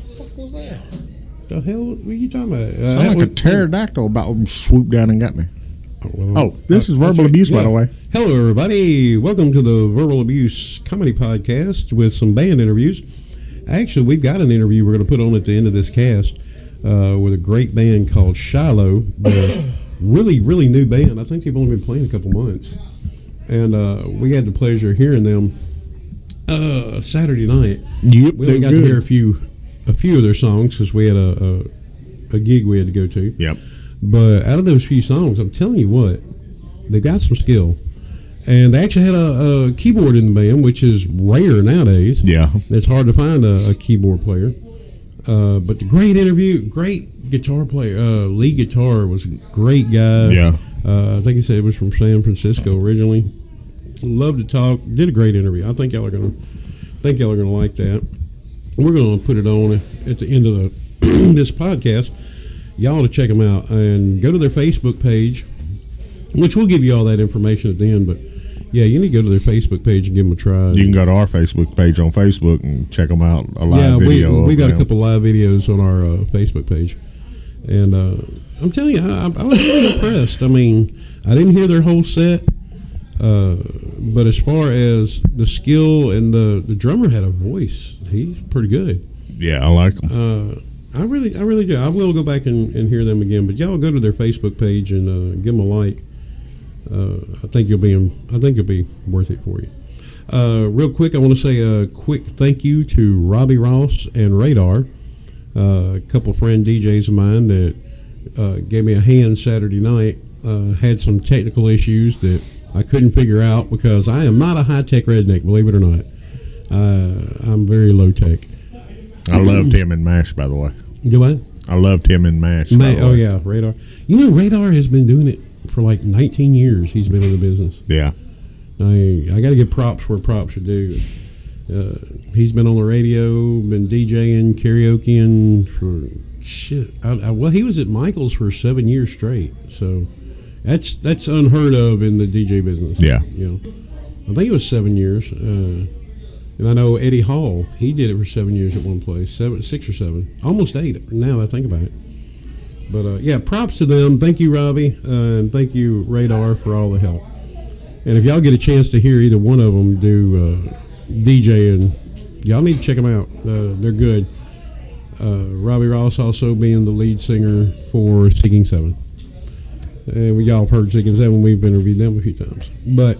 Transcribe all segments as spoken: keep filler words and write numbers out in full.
fuck was that? The hell? What are you talking about? Uh, Sound like a pterodactyl about swooped down and got me. Oh, well, oh this uh, is verbal abuse, yeah. by the way. Hello, everybody. Welcome to the Verbal Abuse Comedy Podcast with some band interviews. Actually, we've got an interview we're going to put on at the end of this cast uh, with a great band called Shiloh. They're really, really new band. I think they've only been playing a couple months. And uh, we had the pleasure of hearing them uh, Saturday night. Yep, we only got good. to hear a few a few of their songs because we had a, a, a gig we had to go to. Yep. But out of those few songs, I'm telling you what, they got some skill. And they actually had a, a keyboard in the band, which is rare nowadays. Yeah. It's hard to find a, a keyboard player. Uh, but the great interview, great guitar player. Uh, lead guitar was a great guy. Yeah. Uh, I think he said it was from San Francisco originally. Loved to talk. Did a great interview. I think y'all are gonna think y'all are gonna like that. We're gonna put it on at the end of the this podcast. Y'all to check them out and go to their Facebook page, which we'll give you all that information at the end. But yeah, you need to go to their Facebook page and give them a try. You can go to our Facebook page on Facebook and check them out. A live yeah, video. we we got them. a couple live videos on our uh, Facebook page, and uh, I'm telling you, I, I was really impressed. I mean, I didn't hear their whole set, uh, but as far as the skill and the the drummer had a voice, he's pretty good. Yeah, I like him. Uh, I really, I really do. I will go back and, and hear them again. But y'all go to their Facebook page and uh, give them a like. Uh, I think you'll be, I think it'll be worth it for you. Uh, real quick, I want to say a quick thank you to Robbie Ross and Radar, uh, a couple friend D Js of mine that uh, gave me a hand Saturday night. Uh, had some technical issues that I couldn't figure out because I am not a high tech redneck, believe it or not. Uh, I'm very low tech. I loved him in MASH, by the way. Do what? I loved him in MASH. Ma- oh, yeah, Radar. You know, Radar has been doing it for like nineteen years. He's been in the business. Yeah. I I got to give props where props are due. Uh, he's been on the radio, been DJing, karaokeing for shit. I, I, well, he was at Michael's for seven years straight. So that's that's unheard of in the D J business. Yeah. You know, I think it was seven years. Uh, And I know Eddie Hall, he did it for seven years at one place, seven, six or seven, almost eight now that I think about it. But, uh, yeah, props to them. Thank you, Robbie, uh, and thank you, Radar, for all the help. And if y'all get a chance to hear either one of them do uh, DJing, y'all need to check them out. Uh, they're good. Uh, Robbie Ross also being the lead singer for Seeking Seven. And we y'all have heard Seeking Seven. We've interviewed them a few times. But...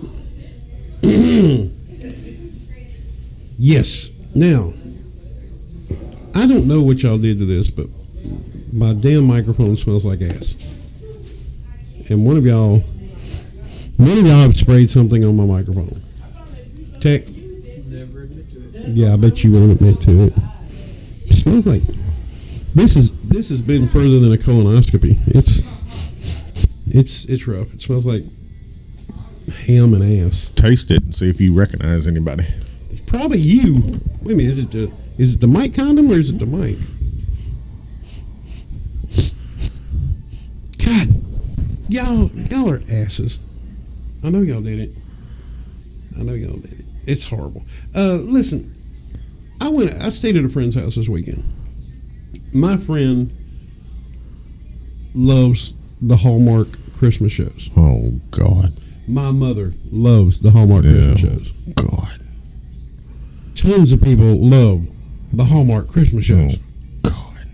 Yes. Now, I don't know what y'all did to this, but my damn microphone smells like ass. And one of y'all, one of y'all have sprayed something on my microphone. Tech. Never admit to it. Yeah, I bet you won't admit to it. It smells like this is this has been further than a colonoscopy. It's it's it's rough. It smells like ham and ass. Taste it and see if you recognize anybody. Probably you. Wait a minute, is it the is it the mic condom or is it the mic? God, y'all y'all are asses. I know y'all did it. I know y'all did it. It's horrible. Uh, listen, I went. I stayed at a friend's house this weekend. My friend loves the Hallmark Christmas shows. Oh God. My mother loves the Hallmark Yeah. Christmas shows. God. Tons of people love the Hallmark Christmas shows. Oh, God.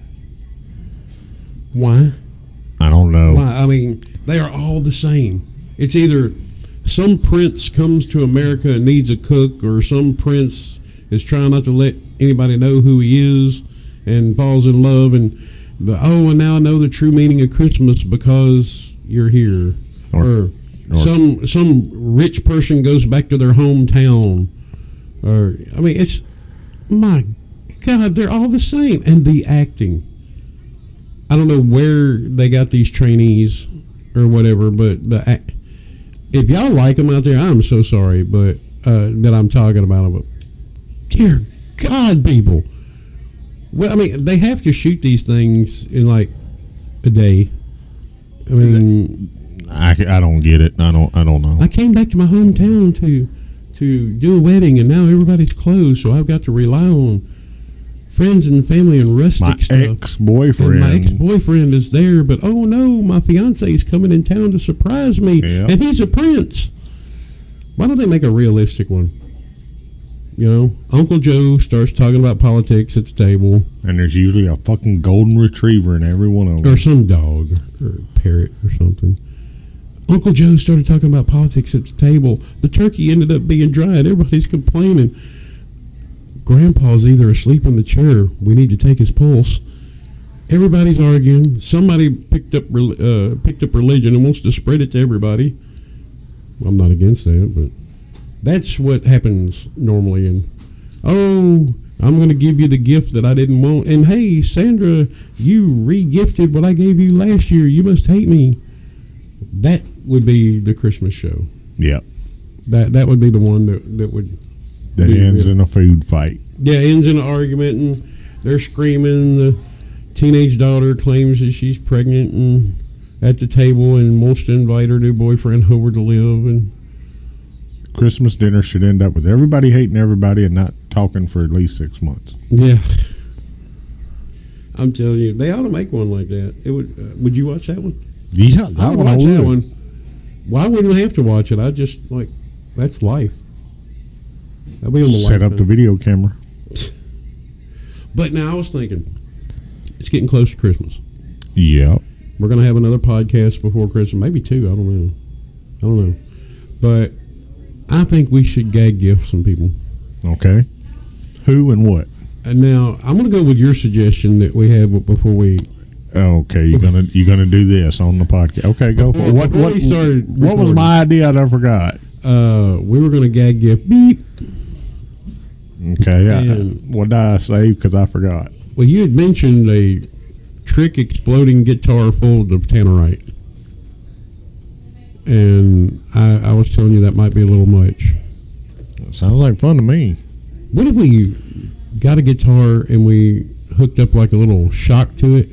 Why? I don't know. Why? I mean, they are all the same. It's either some prince comes to America and needs a cook, or some prince is trying not to let anybody know who he is and falls in love, and the oh, and now I know the true meaning of Christmas because you're here. Or, or, or some some rich person goes back to their hometown. Or I mean, it's my God, they're all the same, and the acting. I don't know where they got these trainees or whatever, but the act, if y'all like them out there, I'm so sorry, but uh, that I'm talking about them. But dear God, people. Well, I mean, they have to shoot these things in like a day. I mean, I, I don't get it. I don't. I don't know. I came back to my hometown to. to do a wedding, and now everybody's closed, so I've got to rely on friends and family and rustic My stuff. ex-boyfriend. And my ex-boyfriend is there, but oh no, my fiance is coming in town to surprise me, Yeah. and he's a prince. Why don't they make a realistic one? You know, Uncle Joe starts talking about politics at the table, And there's usually a fucking golden retriever in every one of them. or some dog, or a parrot, or something. Uncle Joe started talking about politics at the table. The turkey ended up being dry, and everybody's complaining. Grandpa's either asleep in the chair. We need to take his pulse. Everybody's arguing. Somebody picked up rel- uh, picked up religion and wants to spread it to everybody. I'm not against that, but that's what happens normally. And oh, I'm going to give you the gift that I didn't want. And hey, Sandra, you re-gifted what I gave you last year. You must hate me. That would be the Christmas show. Yep. That that would be the one that that would. That be ends real. in a food fight. Yeah, ends in an argument, and they're screaming. The teenage daughter claims that she's pregnant and at the table and wants to invite her new boyfriend over to live. And Christmas dinner should end up with everybody hating everybody and not talking for at least six months. yeah, I'm telling you, they ought to make one like that. It would. Uh, would you watch that one? Yeah, I that would one I watch that would. one. Why wouldn't I have to watch it? I just like that's life. That'll be on the Set up the lifetime. video camera. But now I was thinking, it's getting close to Christmas. Yep. We're going to have another podcast before Christmas, maybe two. I don't know. I don't know. But I think we should gag gift some people. Okay. Who and what? And now I'm going to go with your suggestion that we had before we. Okay, you're gonna you're gonna do this on the podcast. Okay, go for it. What Before what we started what was recording. my idea? I forgot. Uh, we were going to gag gift beep. Okay, I, And- what did I say? Because I forgot. Well, you had mentioned a trick exploding guitar full of tannerite, and I, I was telling you that might be a little much. Sounds like fun to me. What if we got a guitar and we hooked up like a little shock to it?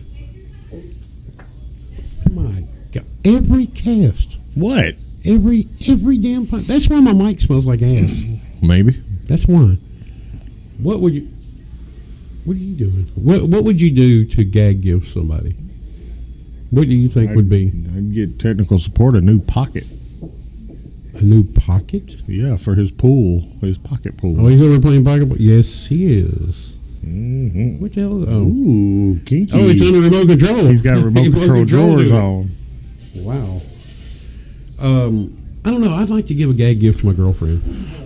My God, every cast, What? every every damn punch. That's why my mic smells like ass. Maybe. That's why. What would you? What are you doing? What What would you do to gag give somebody? What do you think would be I'd get technical support. A new pocket. a new pocket? Yeah, for his pool, his pocket pool. Oh, he's over playing pocketball. Yes, he is. Mm-hmm. What the hell? Is, oh, Ooh, kinky. oh, it's under remote control. He's got remote control drawers to it. on. Wow. Um, I don't know. I'd like to give a gag gift to my girlfriend.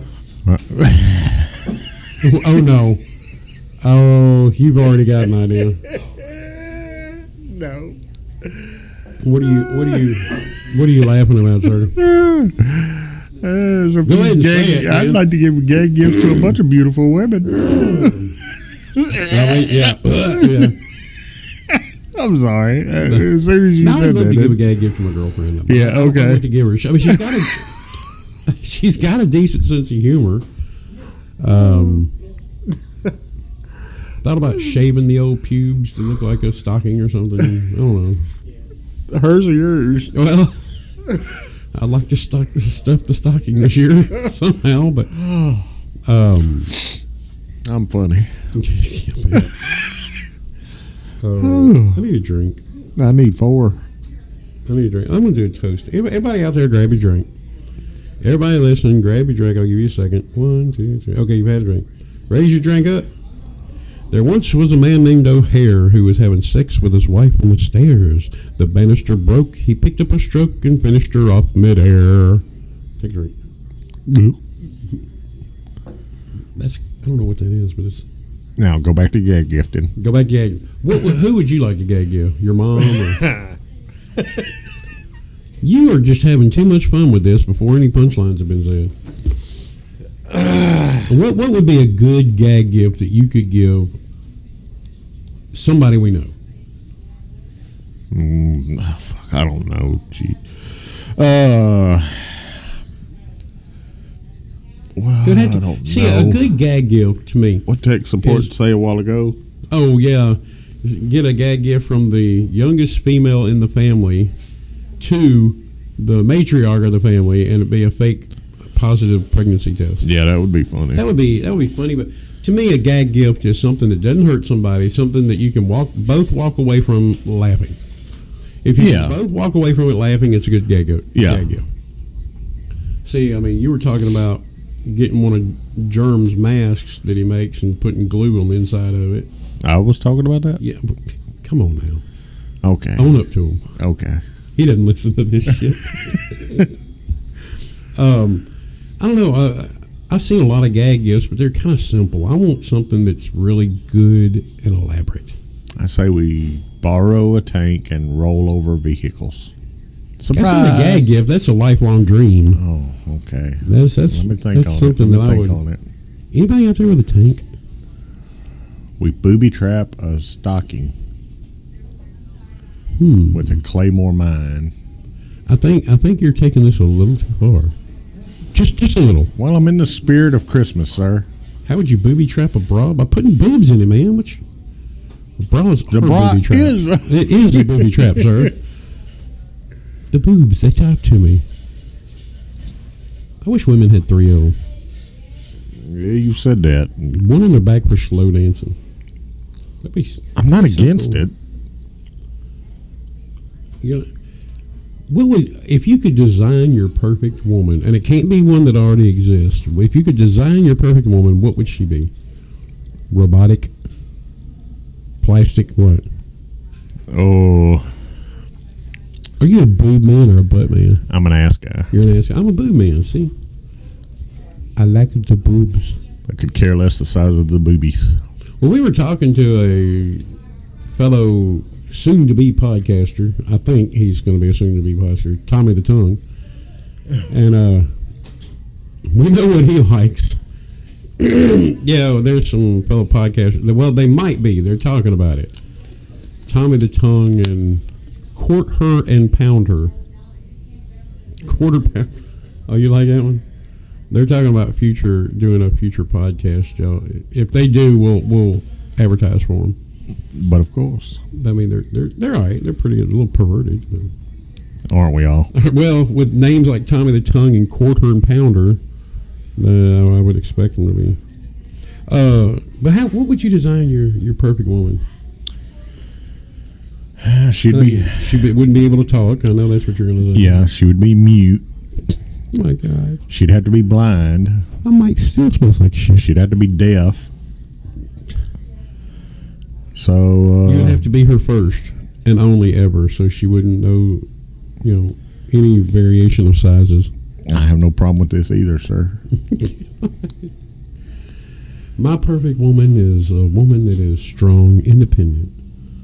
Oh no. Oh, you've already got an idea. No. What are you? What are you? What are you laughing about, sir? Uh, so Go ahead and gag, say it, I'd man. like to give a gag gift to a bunch of beautiful women. Oh, wait, yeah. yeah. I'm sorry. Uh, as soon as you Now I'd said love that, to give a it- gag gift to my girlfriend. Yeah, I'd okay. like to give her. I mean, she's got a she's got a decent sense of humor. Um, thought about shaving the old pubes to look like a stocking or something. I don't know. hers or yours? Well, I'd like to stock, stuff the stocking this year somehow, but um, I'm funny. uh, I need a drink. I need four. I need a drink. I'm going to do a toast. Everybody out there, grab your drink. Everybody listening, grab your drink. I'll give you a second. One, two, three. Okay, you've had a drink. Raise your drink up. There once was a man named O'Hare who was having sex with his wife on the stairs. The banister broke. He picked up a stroke and finished her off midair. Take a drink. That's I don't know what that is, but it's Now go back to gag gifting. go back gag. What, what who would you like to gag you? Your mom? Or? You are just having too much fun with this before any punchlines have been said. what what would be a good gag gift that you could give somebody we know? Mm, oh, fuck, I don't know. Gee. Uh, well, Could have I to- don't see, know. a good gag gift to me. What tech support is- say a while ago? Oh yeah, get a gag gift from the youngest female in the family to the matriarch of the family, and it'd be a fake positive pregnancy test. Yeah, that would be funny. That would be that would be funny, but To me, a gag gift is something that doesn't hurt somebody, something that you can walk both walk away from laughing. If you Yeah. can both walk away from it laughing, it's a good gag, go- Yeah. gag gift. See, I mean, you were talking about getting one of Germ's masks that he makes and putting glue on the inside of it. I was talking about that? Yeah, but come on now. Okay. Own up to him. Okay. He doesn't listen to this shit. um, I don't know. Uh, I've seen a lot of gag gifts, but they're kind of simple. I want something that's really good and elaborate. I say we borrow a tank and roll over vehicles. Surprise. That's not a gag gift. That's a lifelong dream. Oh, okay. That's that's, Let me think that's on it. something Let me that I think would. on it. Anybody out there with a tank? We booby trap a stocking Hmm. with a Claymore mine. I think I think you're taking this a little too far. Just just a little. Well, I'm in the spirit of Christmas, sir. How would you booby trap a bra? By putting boobs in it, man. Which bras The are bra booby traps. is- It is a booby trap, sir. The boobs, they talk to me. I wish women had three of them. Yeah, you said that. One on their back for slow dancing. That'd be, I'm not that'd be so against cool. it. You know, what would if you could design your perfect woman, and it can't be one that already exists. If you could design your perfect woman, what would she be? Robotic, plastic, what? Oh, Are you a boob man or a butt man? I'm an ass guy. You're an ass. I'm a boob man. See, I like the boobs. I could care less the size of the boobies. Well, we were talking to a fellow soon-to-be podcaster. I think he's going to be a soon-to-be podcaster, Tommy the Tongue. And uh, we know what he likes. Yeah, well, there's some fellow podcasters. Well, they might be. They're talking about it. Tommy the Tongue and Court Her and Pound Her. Quarter pound. Oh, you like that one? They're talking about future doing a future podcast. Joe. If they do, we'll we'll advertise for them. But of course, I mean, they're they're they're all right. They're pretty a little perverted. aren't we all? Well, with names like Tommy the Tongue and Quarter and Pounder, uh, I would expect them to be. Uh, but how? What would you design your, your perfect woman? She'd Uh, be, she be, wouldn't be able to talk. I know that's what you're going to say. yeah, she would be mute. Oh my God, She'd have to be blind. my mic still smells like shit. She'd have to be deaf. So uh, You would have to be her first and only ever, so she wouldn't know, you know, any variation of sizes. I have no problem with this either, sir. My perfect woman is a woman that is strong, independent,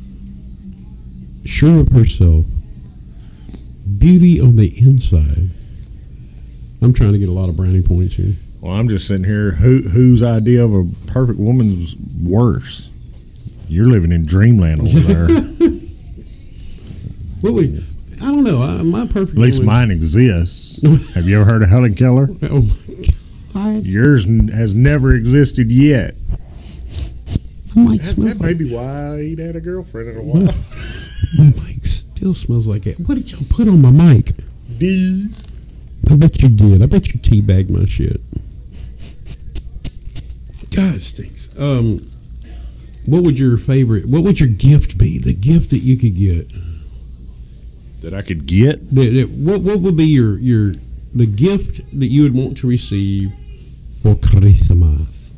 sure of herself, beauty on the inside. I'm trying to get a lot of brownie points here. Well, I'm just sitting here. Who whose idea of a perfect woman's worse? You're living in dreamland over there. What we? I don't know. I, my perfect. At least woman, mine exists. Have you ever heard of Helen Keller? Oh my God! Yours n- has never existed yet. My mic That, smells that may like. be why he'd had a girlfriend in a while. My mic still smells like it. What did y'all put on my mic? These. I bet you did. I bet you teabagged my shit. God, it stinks. Um, what would your favorite? What would your gift be? The gift that you could get. That I could get? The, the, what what would be your your the gift that you would want to receive for Christmas?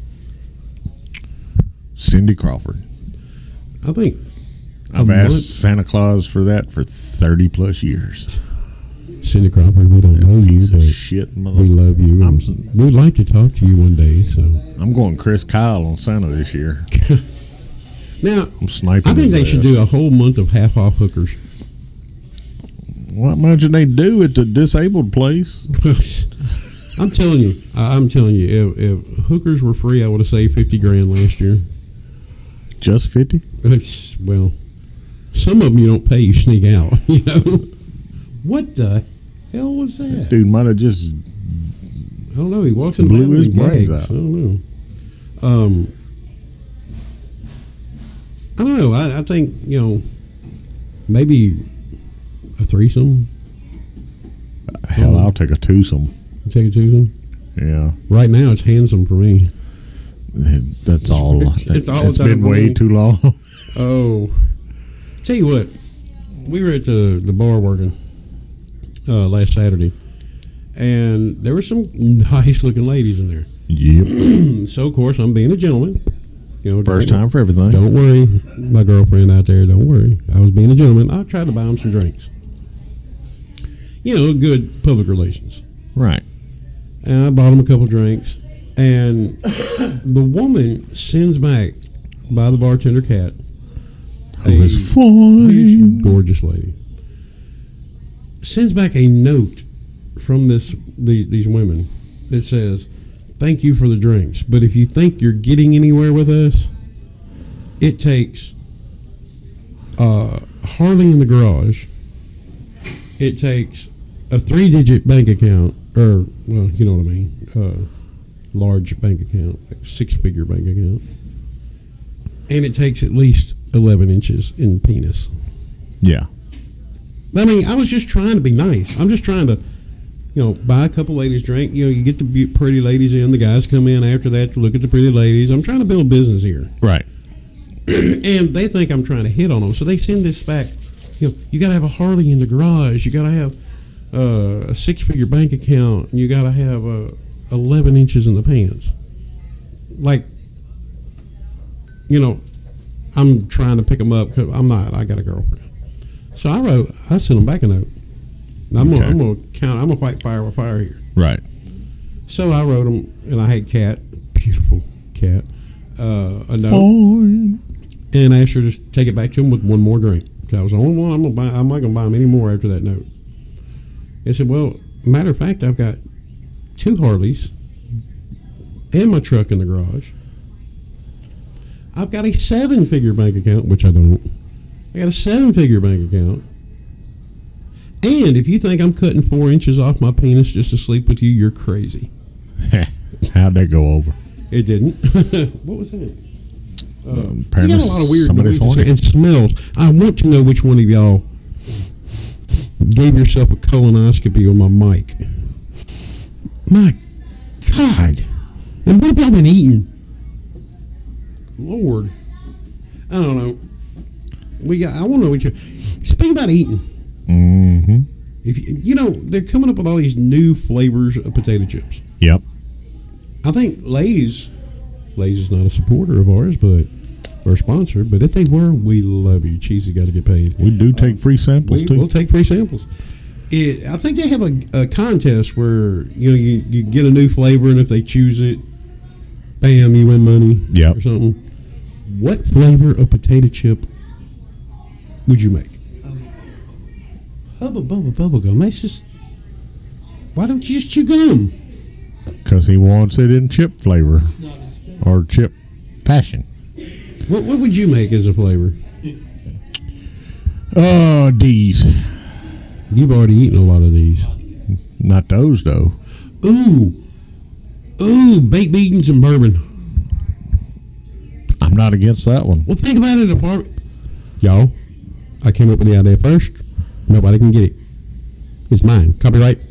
Cindy Crawford. I think a I've asked month- Santa Claus for that for thirty plus years. Cindy Crawford. We don't know you, Piece of but shit, mother. we love you. I'm, and we'd like to talk to you one day. So I'm going Chris Kyle on Santa this year. now, I'm sniping. I think his they should ass. do a whole month of half off hookers. What imagine they do at the disabled place? I'm telling you, I- I'm telling you, if, if hookers were free, I would have saved fifty grand last year. Just fifty? It's, well, some of them you don't pay, you sneak out. You know, what the hell was that? Dude might have just I don't know. He walks in the Blew bathroom his and brains gags. out. I don't know. Um, I don't know. I, I think you know, maybe a threesome. hell. I'll take a twosome. Take a twosome. Yeah. Right now, it's handsome for me. That's all. It's- it's all it's the time been for way me. too long. Oh, tell you what, we were at the the bar working uh, last Saturday, and there were some nice looking ladies in there. Yep. So of course I'm being a gentleman. You know, First don't- time for everything. Don't worry, my girlfriend out there. Don't worry. I was being a gentleman. I tried to buy them some drinks. You know, good public relations. Right. And I bought them a couple drinks, and the woman sends back by the bartender cat. Who a- is fine. gorgeous lady sends back a note from this the, these women that says, "Thank you for the drinks, but if you think you're getting anywhere with us, it takes uh, Harley in the garage. It takes a three-digit bank account, or well, you know what I mean, uh, large bank account, like six-figure bank account, and it takes at least eleven inches in penis." Yeah. I mean, I was just trying to be nice. I'm just trying to, you know, buy a couple ladies drink. You know, you get the be- pretty ladies in. The guys come in after that to look at the pretty ladies. I'm trying to build business here. Right. And they think I'm trying to hit on them. So they send this back. You know, you got to have a Harley in the garage. You got to have uh, a six-figure bank account. And you got to have uh, eleven inches in the pants. Like, you know, I'm trying to pick them up because I'm not. I got a girlfriend. So I wrote, I sent them back a note. I'm Okay. gonna, I'm gonna count. I'm gonna fight fire with fire here. Right. So I wrote them, and I had Cat, beautiful Cat, uh, a note, Fine. and I asked her to just take it back to him with one more drink. So I was the only one. I'm gonna buy. I'm not gonna buy him any more after that note. They said, "Well, matter of fact, I've got two Harleys and my truck in the garage. I've got a seven-figure bank account, which I don't. I got a seven-figure bank account. And if you think I'm cutting four inches off my penis just to sleep with you, you're crazy." How'd that go over? It didn't. What was that? Uh, Um, you apparently got a lot of weird somebody's noises horny. and smells. I want to know which one of y'all gave yourself a colonoscopy on my mic. My God. And what have y'all been eating? Lord. I don't know. We got. I want to know what you. Speaking about eating, Mm-hmm. if you, you know they're coming up with all these new flavors of potato chips. Yep. I think Lay's, Lay's is not a supporter of ours, but or a sponsor. But if they were, we love you. Cheesy's got to get paid. We do take free samples We, too. we'll take free samples. It, I think they have a, a contest where you know you, you get a new flavor, and if they choose it, bam, you win money. Yep. Or something. What flavor of potato chip would you make? Hubba bubba bubble gum. That's just. Why don't you just chew gum? Because he wants it in chip flavor Not as fun. or chip passion. What What would you make as a flavor? Oh, D's. You've already eaten a lot of these. Not those though. Ooh, ooh, baked beans and bourbon. I'm not against that one. Well, think about it, a bar. Y'all, I came up with the idea first. Nobody can get it. It's mine. Copyright.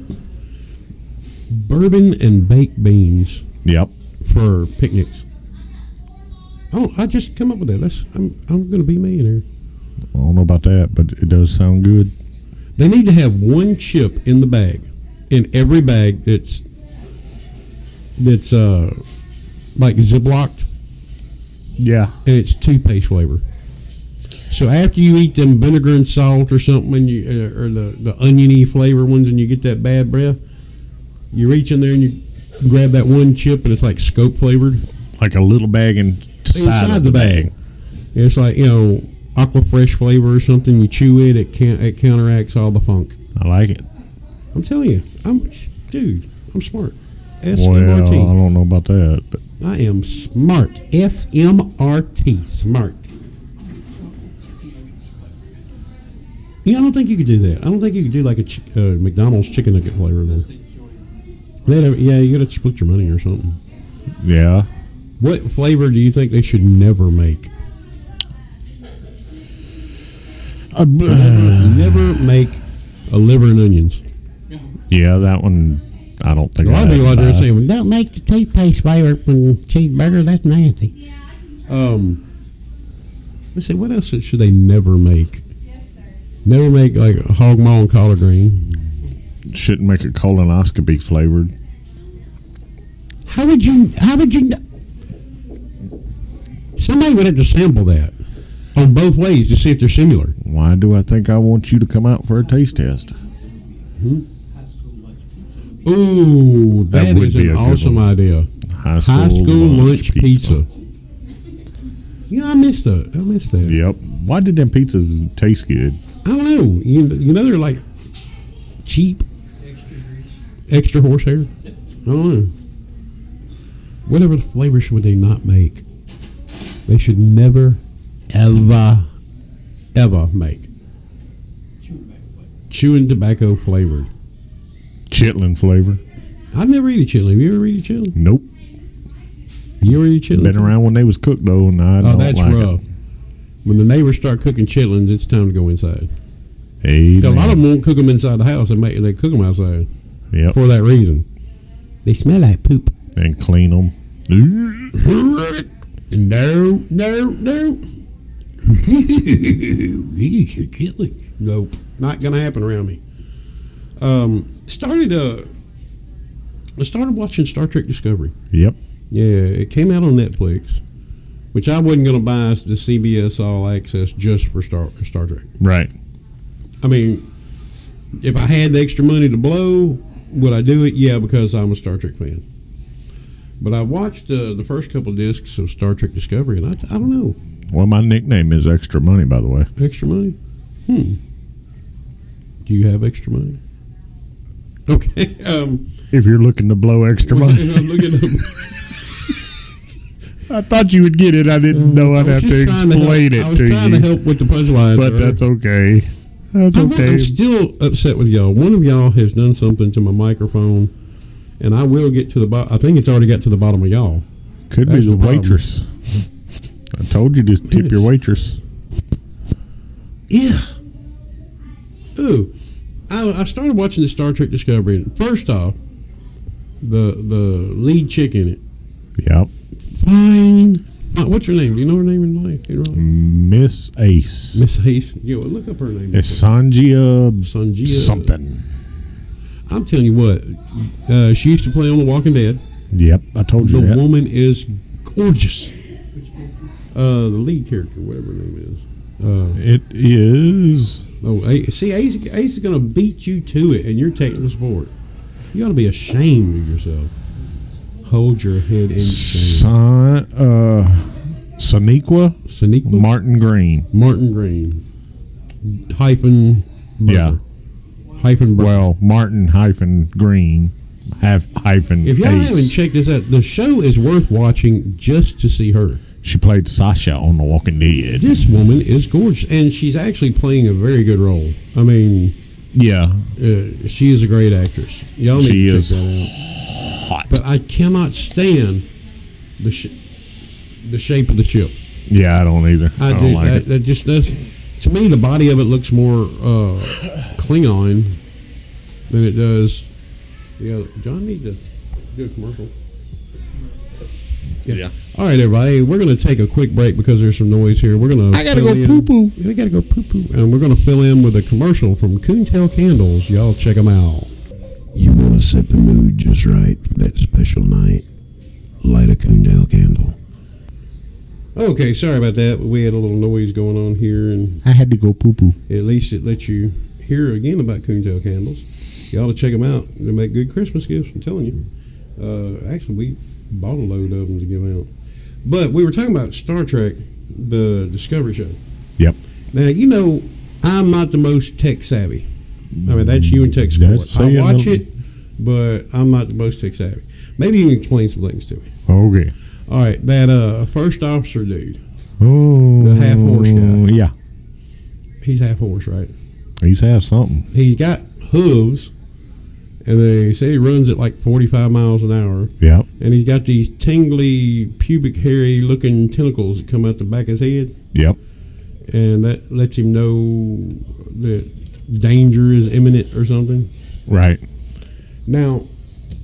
Bourbon and baked beans Yep. for picnics. Oh, I just come up with that. That's I'm I'm gonna be a millionaire. I don't know about that, but it does sound good. They need to have one chip in the bag, in every bag that's that's uh like Ziplocked, Yeah. and it's toothpaste flavor. So after you eat them vinegar and salt or something, and you uh, or the the oniony flavor ones, and you get that bad breath, you reach in there and you grab that one chip, and it's like Scope flavored Like a little bag inside, inside of the bag. It's like, you know, Aqua Fresh flavor or something. You chew it, it can it counteracts all the funk. I like it. I'm telling you, I'm dude. I'm smart. S Well, M R I T. don't know about that. But I am smart. S M R T. Smart. You know, I don't think you could do that. I don't think you could do like a ch- uh, McDonald's chicken nugget flavor there. They'd have- yeah, you got to split your money or something. yeah. What flavor do you think they should never make? Uh, Never make a liver and onions. yeah, that one I don't think A lot I of people out there have five. saying, well, don't make the toothpaste flavor from cheeseburger. That's nasty. Um, let's see, what else should they never make? Never make like hog maw and collard green. Shouldn't make it colonoscopy flavored. How would you? How would you? kn- Somebody would have to sample that on both ways to see if they're similar. Why do I think I want you to come out for a taste test? Ooh, That that would is be an a good awesome one. idea. High school, High school lunch, pizza. pizza. Yeah, I missed that. I missed that. Yep. Why did them pizzas taste good? I don't know. You, you know they're like cheap, Extra grease. extra horsehair. I don't know. Whatever the flavor should they not make? They should never, ever, ever make Chewing back away. chewing tobacco flavored. Chitlin flavor. I've never eaten chitlin. Have you ever eaten chitlin? Nope. You ever eat chitlin? Been around when they was cooked though, and I Oh, don't that's like rough. When the neighbors start cooking chitlins, it's time to go inside. it. A lot of Amen. them won't cook them inside the house. They make they cook them outside Yep. for that reason. They smell like poop. And clean them. No, no, no. Chitlin. Nope, not gonna happen around me. Um, started uh, I started watching Star Trek Discovery. Yep. Yeah, it came out on Netflix, which I wasn't going to buy the C B S All Access just for Star Star Trek. Right. I mean, if I had the extra money to blow, would I do it? Yeah, because I'm a Star Trek fan. But I watched uh, the first couple of discs of Star Trek Discovery, and I, I don't know, Well, my nickname is Extra Money, by the way. extra money. Hmm. Do you have extra money? Okay. Um, If you're looking to blow extra I'm money, looking up. I thought you would get it. I didn't know I'd I have was to just trying explain help. I it was to trying you. to help with the punchline, But sir. that's okay. That's I'm, okay. I'm still upset with y'all. One of y'all has done something to my microphone, and I will get to the bottom. I think it's already got to the bottom of y'all. Could be That's the the problem. waitress. I told you to tip Yes. your waitress. Yeah. Ooh. I, I started watching the Star Trek Discovery. And first off, the the lead chick in it. Yep. Fine. Fine. What's her name? Do you know her name in life? You know? Miss Ace. Miss Hayes. Yo, look up her name. It's Sanjia Sanjia. something. I'm telling you what. Uh, she used to play on The Walking Dead. Yep, I told The you that. woman is gorgeous. Uh, the lead character, whatever her name is. Uh, It is. oh, A- see, Ace, Ace is going to beat you to it, and you're taking the sport. You ought to be ashamed of yourself. Hold your head in shame. Son, uh, Saniqua Saniqua? Martin Green. Martin Green. Hyphen. Burger. Yeah. Hyphen. Burger. Well, Martin hyphen Green have hyphen If y'all Ace. haven't checked this out, the show is worth watching just to see her. She played Sasha on The Walking Dead. This woman is gorgeous, and she's actually playing a very good role. I mean, Yeah, uh, she is a great actress. Y'all need She to check is that out. hot. But I cannot stand the sh- the shape of the chip. Yeah, I don't either. I, I, don't do. like that, it. that just does. To me, the body of it looks more uh, Klingon than it does. Yeah, John need to do a commercial. Yeah. All right, everybody, we're going to take a quick break because there's some noise here. We're going to. I gotta go poo-poo. Yeah, we got to go poo poo, and we're going to fill in with a commercial from Coontail Candles. Y'all check them out. You want to set the mood just right for that special night? Light a Coontail candle. Okay, sorry about that. We had a little noise going on here, and I had to go poo poo. at least it lets you hear again about Coontail Candles. You ought to check them out. They make good Christmas gifts, I'm telling you. Uh, actually, we bought a load of them to give out. But we were talking about Star Trek, the Discovery show. Yep. Now, you know, I'm not the most tech savvy. I mean, that's you and tech support. That's I saying watch something. it, but I'm not the most tech savvy. Maybe you can explain some things to me. Okay. All right, that uh, first officer dude, Oh, The half horse guy. Yeah, he's half horse, right? he used to have something. He's got hooves, and they say he runs at like forty-five miles an hour. Yep. And he's got these tingly, pubic, hairy-looking tentacles that come out the back of his head, Yep. and that lets him know that danger is imminent or something. Right. Now,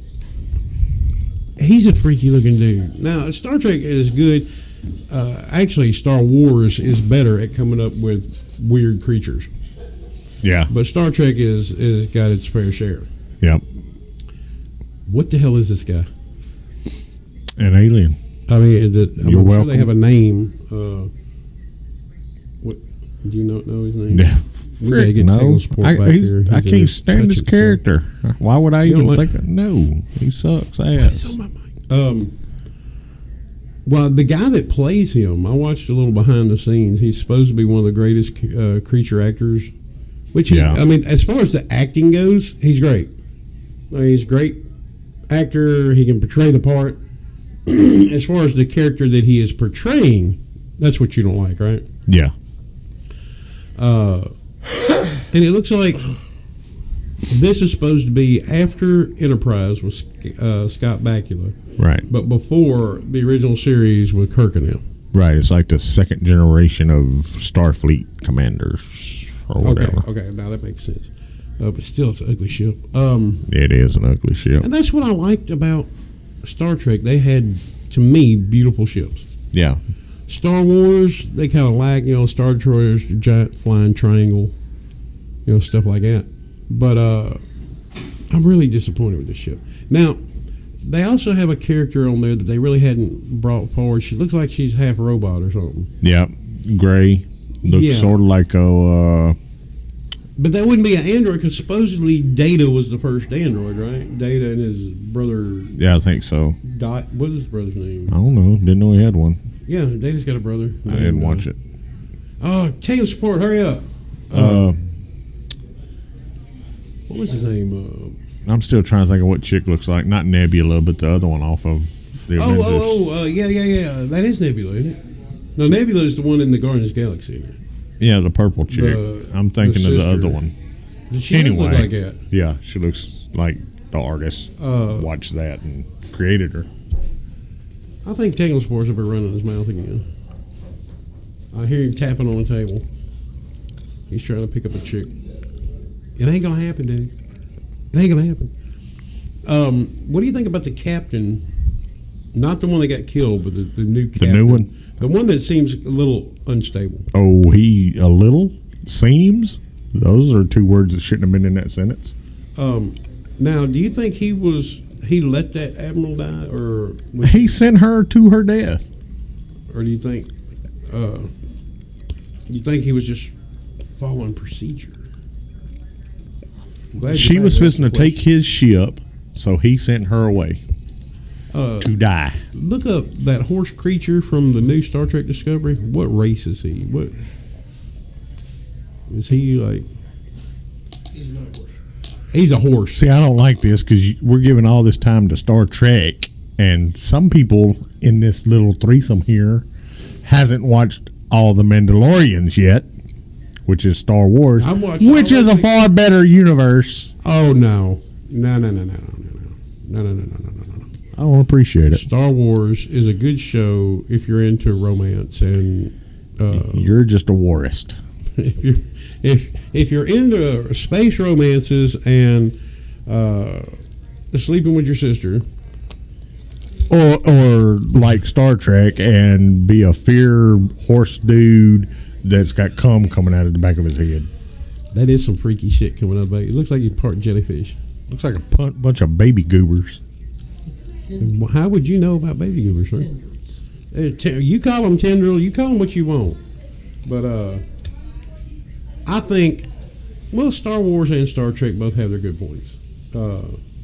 he's a freaky looking dude. Now, Star Trek is good. Uh, actually, Star Wars is better at coming up with weird creatures. Yeah. But Star Trek is is got its fair share. Yep. What the hell is this guy? An alien. I mean, the, I'm You're sure welcome. they have a name. Uh, what do you not know his name? Yeah. We gotta Frick, get no. Taylsport I, back he's, here. I He's in can't there stand his touching character. Why would I You even don't think? Of, no, he sucks ass. Um, well, the guy that plays him, I watched a little behind the scenes. He's supposed to be one of the greatest uh, creature actors. Which, he, Yeah. I mean, as far as the acting goes, he's great. I mean, he's a great actor. He can portray the part. As far as the character that he is portraying, that's what you don't like, right? Yeah. Uh, and it looks like this is supposed to be after Enterprise with uh, Scott Bakula, Right. but before the original series with Kirk and him. Right. It's like the second generation of Starfleet commanders or Okay, whatever. okay, now that makes sense. Uh, but still, it's an ugly ship. Um, It is an ugly ship. and that's what I liked about Star Trek. They had, to me, beautiful ships. Yeah. Star Wars, they kind of lack, you know, Star Destroyers, giant flying triangle, you know, stuff like that. But uh, I'm really disappointed with this ship. Now, they also have a character on there that they really hadn't brought forward. She looks like she's half robot or something. Yep. Gray. Looks Yeah. sort of like a. Uh, But that wouldn't be an android because supposedly Data was the first android, right? Data and his brother yeah, I think so. Dot. What is his brother's name? I don't know. Didn't know he had one. Yeah, Data's got a brother. I didn't watch it. Oh, Taylsport, hurry up! Uh, What was his name? I'm still trying to think of what chick looks like. Not Nebula, but the other one off of the Uh, oh, Avengers. oh, oh, uh, yeah, yeah, yeah. That is Nebula, isn't it? No, Nebula is the one in the Guardians of the Galaxy. Yeah, the purple chick. The- I'm thinking the of the sister. other one. Does she anyway. Anyway. look like that? Yeah, she looks like the artist Uh, watched that and created her. I think Taylsport's up running his mouth again. I hear him tapping on the table. He's trying to pick up a chick. It ain't gonna happen, dude. It ain't gonna happen. Um, what do you think about the captain? Not the one that got killed, but the, the new captain. The new one? The one that seems a little unstable. Oh, he a little seems. Those are two words that shouldn't have been in that sentence. Um, now, do you think he was he let that admiral die, or was, He sent her to her death. or do you think uh, you think he was just following procedure? Glad you She asked was that fixing to take question. his ship, so he sent her away Uh, to die. look up that horse creature from the new Star Trek Discovery. What race is he? What is he like? He's not a horse. He's a horse. See, I don't like this because we're giving all this time to Star Trek, and some people in this little threesome here hasn't watched all the Mandalorians yet, which is Star Wars, I've watched which all is a of the- far better universe. Oh no, no, no, no, no, no, no, no, no, no, no, no, no, no. I don't appreciate it. Star Wars is a good show if you're into romance and uh, You're just a warist. if you're if if you're into space romances and uh, sleeping with your sister. Or, or like Star Trek and be a fear horse dude that's got cum coming out of the back of his head. That is some freaky shit coming out of it. It looks like he's part jellyfish. Looks like a pun- bunch of baby goobers. It's tendrils. How would you know about baby goobers, sir? Tendrils. Uh, te- You call them tendril, you call them what you want. But uh, I think, well, Star Wars and Star Trek both have their good points. Uh,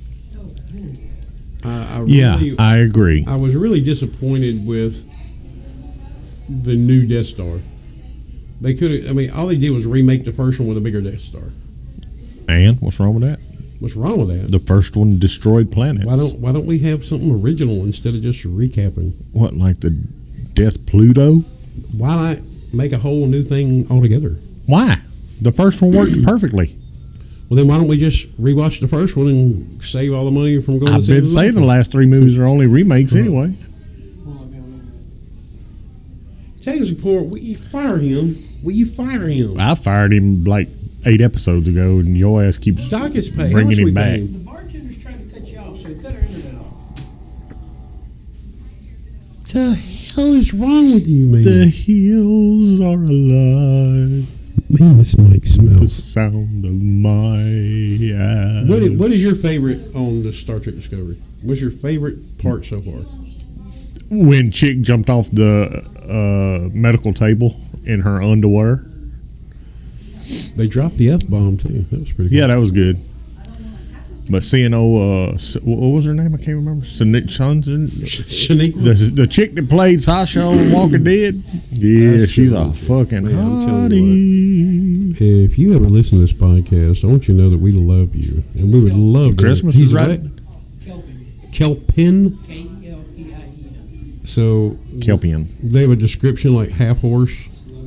I, I Yeah, really, I agree. I was really disappointed with the new Death Star. They could have, I mean, all they did was remake the first one with a bigger Death Star. And what's wrong with that? What's wrong with that? The first one destroyed planets. Why don't Why don't we have something original instead of just recapping? What, like the Death Pluto? Why not make a whole new thing altogether? Why? The first one worked perfectly. Well, then why don't we just rewatch the first one and save all the money from going? I've to see been the saying second the one? last three movies are only remakes anyway. Well, I mean, James Report, will you fire him? Will you fire him? I fired him like eight episodes ago, and your ass keeps Doc is paid. How bringing much him we back. pay him? the bartender's trying to cut you off, so cut our internet off. the hell is wrong with you, man? The hills are alive. Man, this mic The smells. sound of my eyes. What is, what is your favorite on the Star Trek Discovery? What's your favorite part so far? When Chick jumped off the uh, medical table in her underwear. They dropped the F bomb too. That was pretty good. Yeah, that was good. But seeing old, uh, S- what was her name? I can't remember. Sinead Johnson. Shaniqua. The, the chick that played Sasha on Walking Dead. Yeah, That's she's true. a fucking Man, I'm telling hottie. If you ever listen to this podcast, I want you to know that we love you, and we would love to. Christmas He's is right. what? Kelpie. Kelpin. K E L P I N. So Kelpian. they have a description like half horse.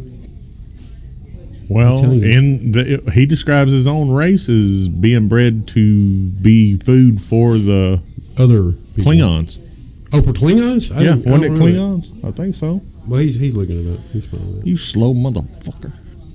Well, telling you. in the he describes his own race as being bred to be food for the Other people. Klingons. Oh, for Klingons? I Yeah, didn't- I wasn't it don't know that. Klingons? I think so. Well, he's he's looking it up. He's finding it. You slow motherfucker.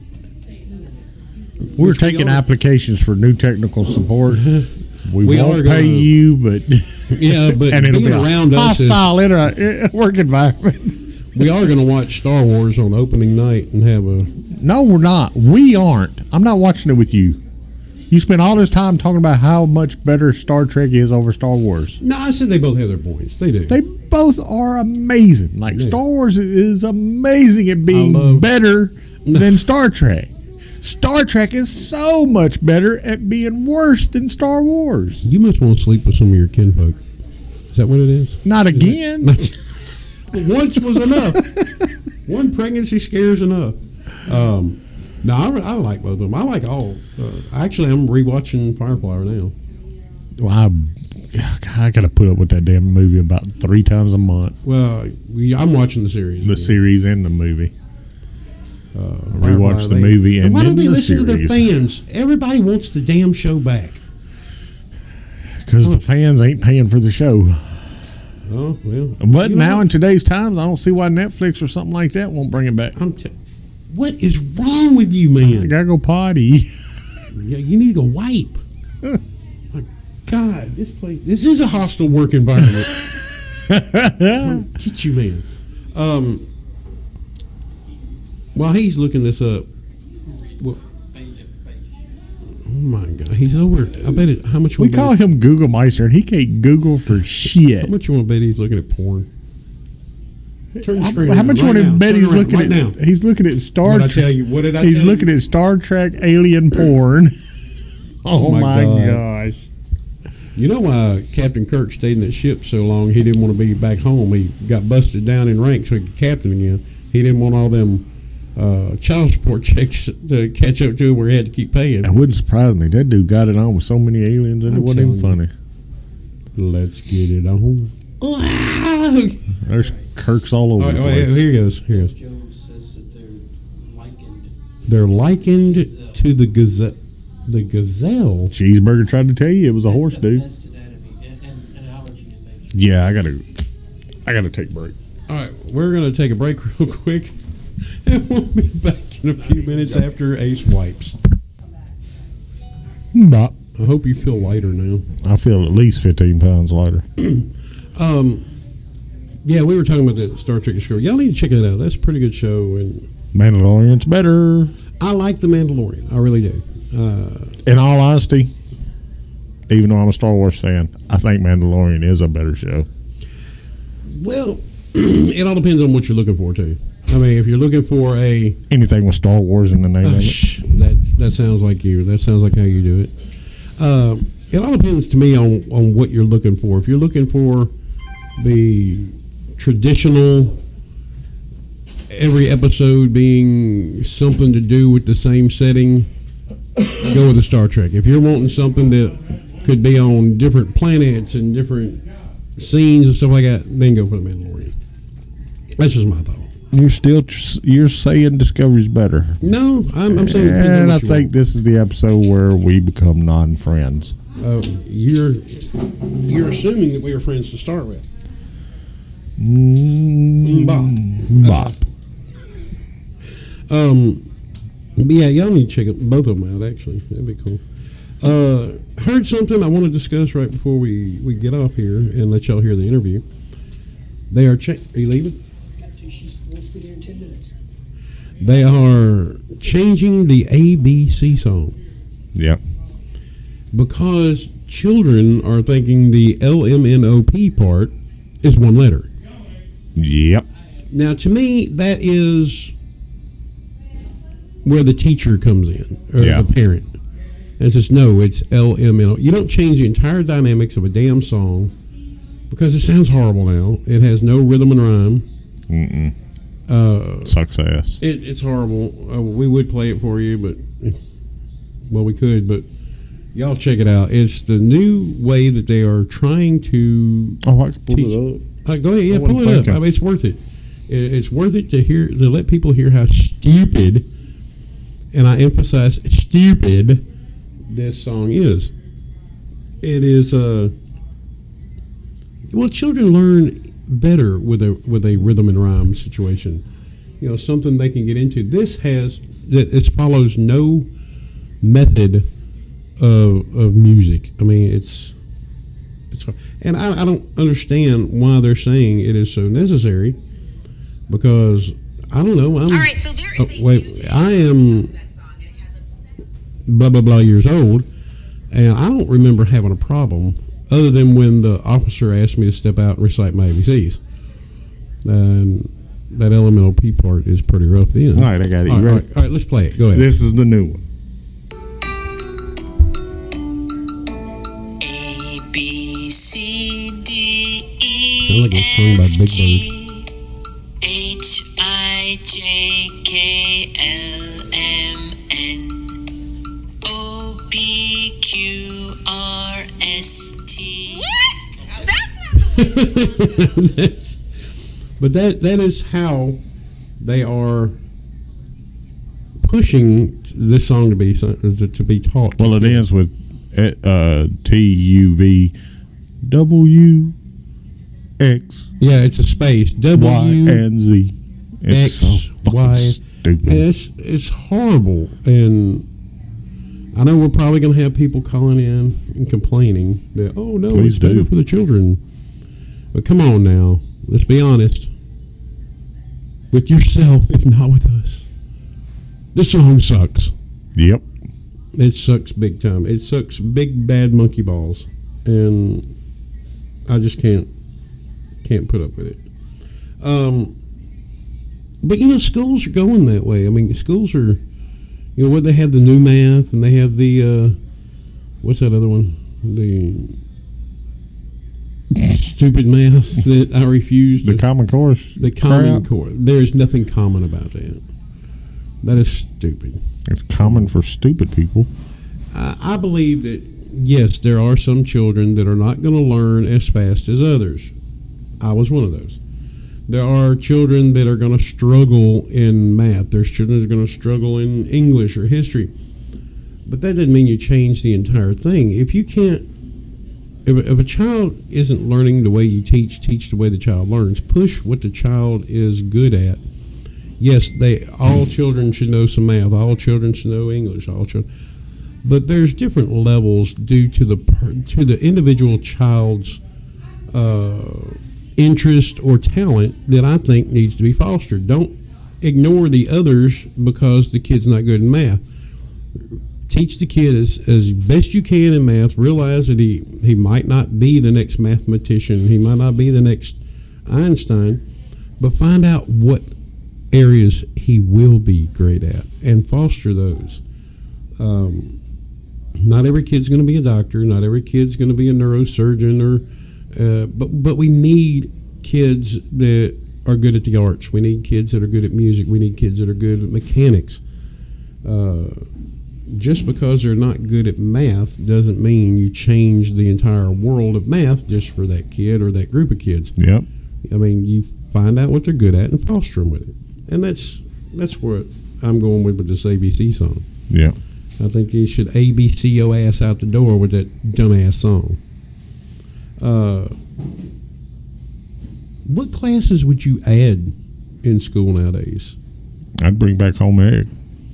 We're Which we taking are. applications for new technical support. We, We won't are pay gonna- you, but Yeah, but and it'll being be a around us is- hostile inter- work environment. We are going to watch Star Wars on opening night and have a. No, we're not. We aren't. I'm not watching it with you. You spent all this time talking about how much better Star Trek is over Star Wars. No, I said they both have their points. They do. They both are amazing. Like Yeah. Star Wars is amazing at being love- better than Star Trek. Star Trek is so much better at being worse than Star Wars. You must want to sleep with some of your kinfolk. Is that what it is? Not again. Once was enough. One pregnancy scares enough. Um, no, I, I like both of them. I like all. Uh, actually, I'm rewatching Firefly right now. Well, I, I got to put up with that damn movie about three times a month. Well, we, I'm watching the series. The series and the movie. Uh, rewatch Firefly, the they- movie and why then don't they the listen to their series. fans? Everybody wants the damn show back. Because the fans ain't paying for the show. Oh well. But You know now what? in today's times, I don't see why Netflix or something like that won't bring it back. I'm t- what is wrong with you, I man? gotta go potty. Yeah, you need to go wipe. My God, this place. This is a hostile work environment. Get you, man. Um, while he's looking this up, well, Page after page. oh my God, he's over. I bet it. How much? you We wanna call bet, him Google Meister, and he can't Google for How shit. much you want to bet he's looking at porn? Turn the How, screen how around much right you want now. to bet Turn he's around looking right at? now? He's looking at Star What did I Trek. tell you? What did I He's tell looking you? at Star Trek alien porn. Oh, Oh my my God. gosh! You know why Captain Kirk stayed in that ship so long? He didn't want to be back home. He got busted down in rank so he could captain again. He didn't want all them uh, child support checks to catch up to him where he had to keep paying. That wouldn't surprise me. That dude got it on with so many aliens, and I'm it wasn't even telling funny. Let's get it on. All There's Kirks all over right, the all right, place. here he goes. Here he goes. Jones says that they're likened. They're likened to the gazelle. The gazelle. Cheeseburger tried to tell you it was a horse, That's the dude. best anatomy and, and analogy in nature. Yeah, I gotta, I gotta take a break. All right, we're gonna take a break real quick, and we'll be back in a few minutes after Ace wipes. Bop. I hope you feel lighter now. I feel at least fifteen pounds lighter. Um, yeah, we were talking about the Star Trek Discovery. Y'all need to check it out. That's a pretty good show, and Mandalorian's better. I like The Mandalorian. I really do. Uh, In all honesty, even though I'm a Star Wars fan, I think Mandalorian is a better show. well, it all depends on what you're looking for, too. I mean, if you're looking for a Anything with Star Wars in the name uh, of it. shh, that that sounds like you. That sounds like how you do it. Um, it all depends to me on on what you're looking for. If you're looking for the traditional, every episode being something to do with the same setting, go with the Star Trek. If you're wanting something that could be on different planets and different scenes and stuff like that, then go for the Mandalorian. That's just my thought. You're still tr- you're saying Discovery's better, No, I'm, I'm saying it depends on and what I you think want. this is the episode where we become non-friends. Uh, you're you're assuming that we were friends to start with. Mm, Bop. bop. Um, but yeah, y'all need to check it, both of them out. Actually, that'd be cool. Uh, heard something I want to discuss right before we, we get off here and let y'all hear the interview. They are. Cha- are you leaving? Got to. She's supposed to be there in ten minutes. They are changing the A B C song Yep. because children are thinking the L M N O P part is one letter. Yep. Now, to me, that is where the teacher comes in, or Yeah. the parent, and says, "No, it's L M N O." You don't change the entire dynamics of a damn song because it sounds horrible now. It has no rhythm and rhyme. Mm-mm. Uh, Success. it, it's horrible. Uh, we would play it for you, but well, we could, but y'all check it out. It's the new way that they are trying to Oh, I can pull teach. it up. Uh, go ahead, yeah, I pull wasn't it up. thinking. I mean, it's worth it. It- It's worth it to hear to let people hear how stupid, and I emphasize stupid, this song is. It is uh well, children learn better with a with a rhythm and rhyme situation. You know, something they can get into. This has that it follows no method of of music. I mean, it's it's hard. And I, I don't understand why they're saying it is so necessary because I don't know. I'm, All right, so there is oh, a wait, YouTube I am that song, and it has a blah blah blah years old, and I don't remember having a problem other than when the officer asked me to step out and recite my A B Cs. And that L M N O P part is pretty rough then. All right, I got it. You All right, ready? all right, all right, let's play it. Go ahead. This is the new one. A B C D E Sound like it's sung by F Big G H I J K L M N O P Q R S T. What? That's not the That's- but that that is how they are pushing this song to be to be taught. Well, it ends with uh, T U V W X Yeah, it's a space. Y W and Z. It's X, so fucking Y. stupid. And it's it's horrible, and I know we're probably going to have people calling in and complaining that oh no, Please it's better do. for the children. But come on now, let's be honest with yourself, if not with us. This song sucks. Yep. It sucks big time. It sucks big bad monkey balls, and I just can't can't put up with it. Um, but you know, schools are going that way. I mean, schools are, you know, what they have the new math, and they have the uh, what's that other one? The stupid math that I refuse. The to, Common Course. the common crap. core. There is nothing common about that. That is stupid. It's common for stupid people. I, I believe that, yes, there are some children that are not going to learn as fast as others. I was one of those. There are children that are going to struggle in math. There's children that are going to struggle in English or history. But that doesn't mean you change the entire thing. If you can't, if, if a child isn't learning the way you teach, teach the way the child learns. Push what the child is good at. Yes, they all children should know some math. All children should know English. All children, but there's different levels due to the per- to the individual child's uh, interest or talent that I think needs to be fostered. Don't ignore the others because the kid's not good in math. Teach the kid as, as best you can in math. Realize that he, he might not be the next mathematician. He might not be the next Einstein. But find out what areas he will be great at and foster those. Um, not every kid's going to be a doctor. Not every kid's going to be a neurosurgeon. Or uh, but but we need kids that are good at the arts. We need kids that are good at music. We need kids that are good at mechanics. Uh, just because they're not good at math doesn't mean you change the entire world of math just for that kid or that group of kids. Yep. I mean, you find out what they're good at and foster them with it. And that's that's what I'm going with with this A B C song. Yep. I think you should A B C your ass out the door with that dumbass song. Uh, what classes would you add in school nowadays? I'd bring back home ec.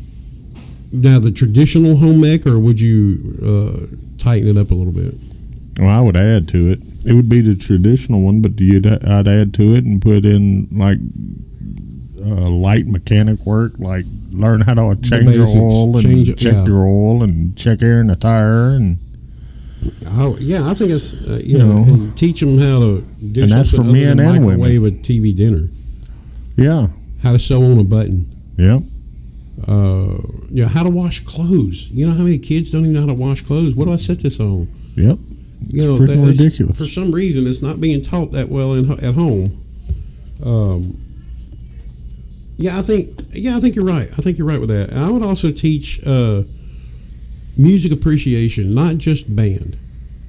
Now, the traditional home ec, or would you uh, tighten it up a little bit? Well, I would add to it. It would be the traditional one, but you'd, I'd add to it and put in like uh, light mechanic work, like learn how to change your basics. oil and Change it, check yeah. your oil and check air in the tire, and Oh, yeah, I think it's uh, you, You know, know. and teach them how to do And that's something for men other than and women. microwave a T V dinner. yeah, How to sew on a button. yeah, Uh, you know, how to wash clothes. You know how many kids don't even know how to wash clothes? What do I set this on? yep. You know, freaking that's- ridiculous. For some reason, it's not being taught that well in, at home. Um, yeah, I think. Yeah, I think you're right. I think you're right with that. And I would also teach uh, music appreciation, not just band.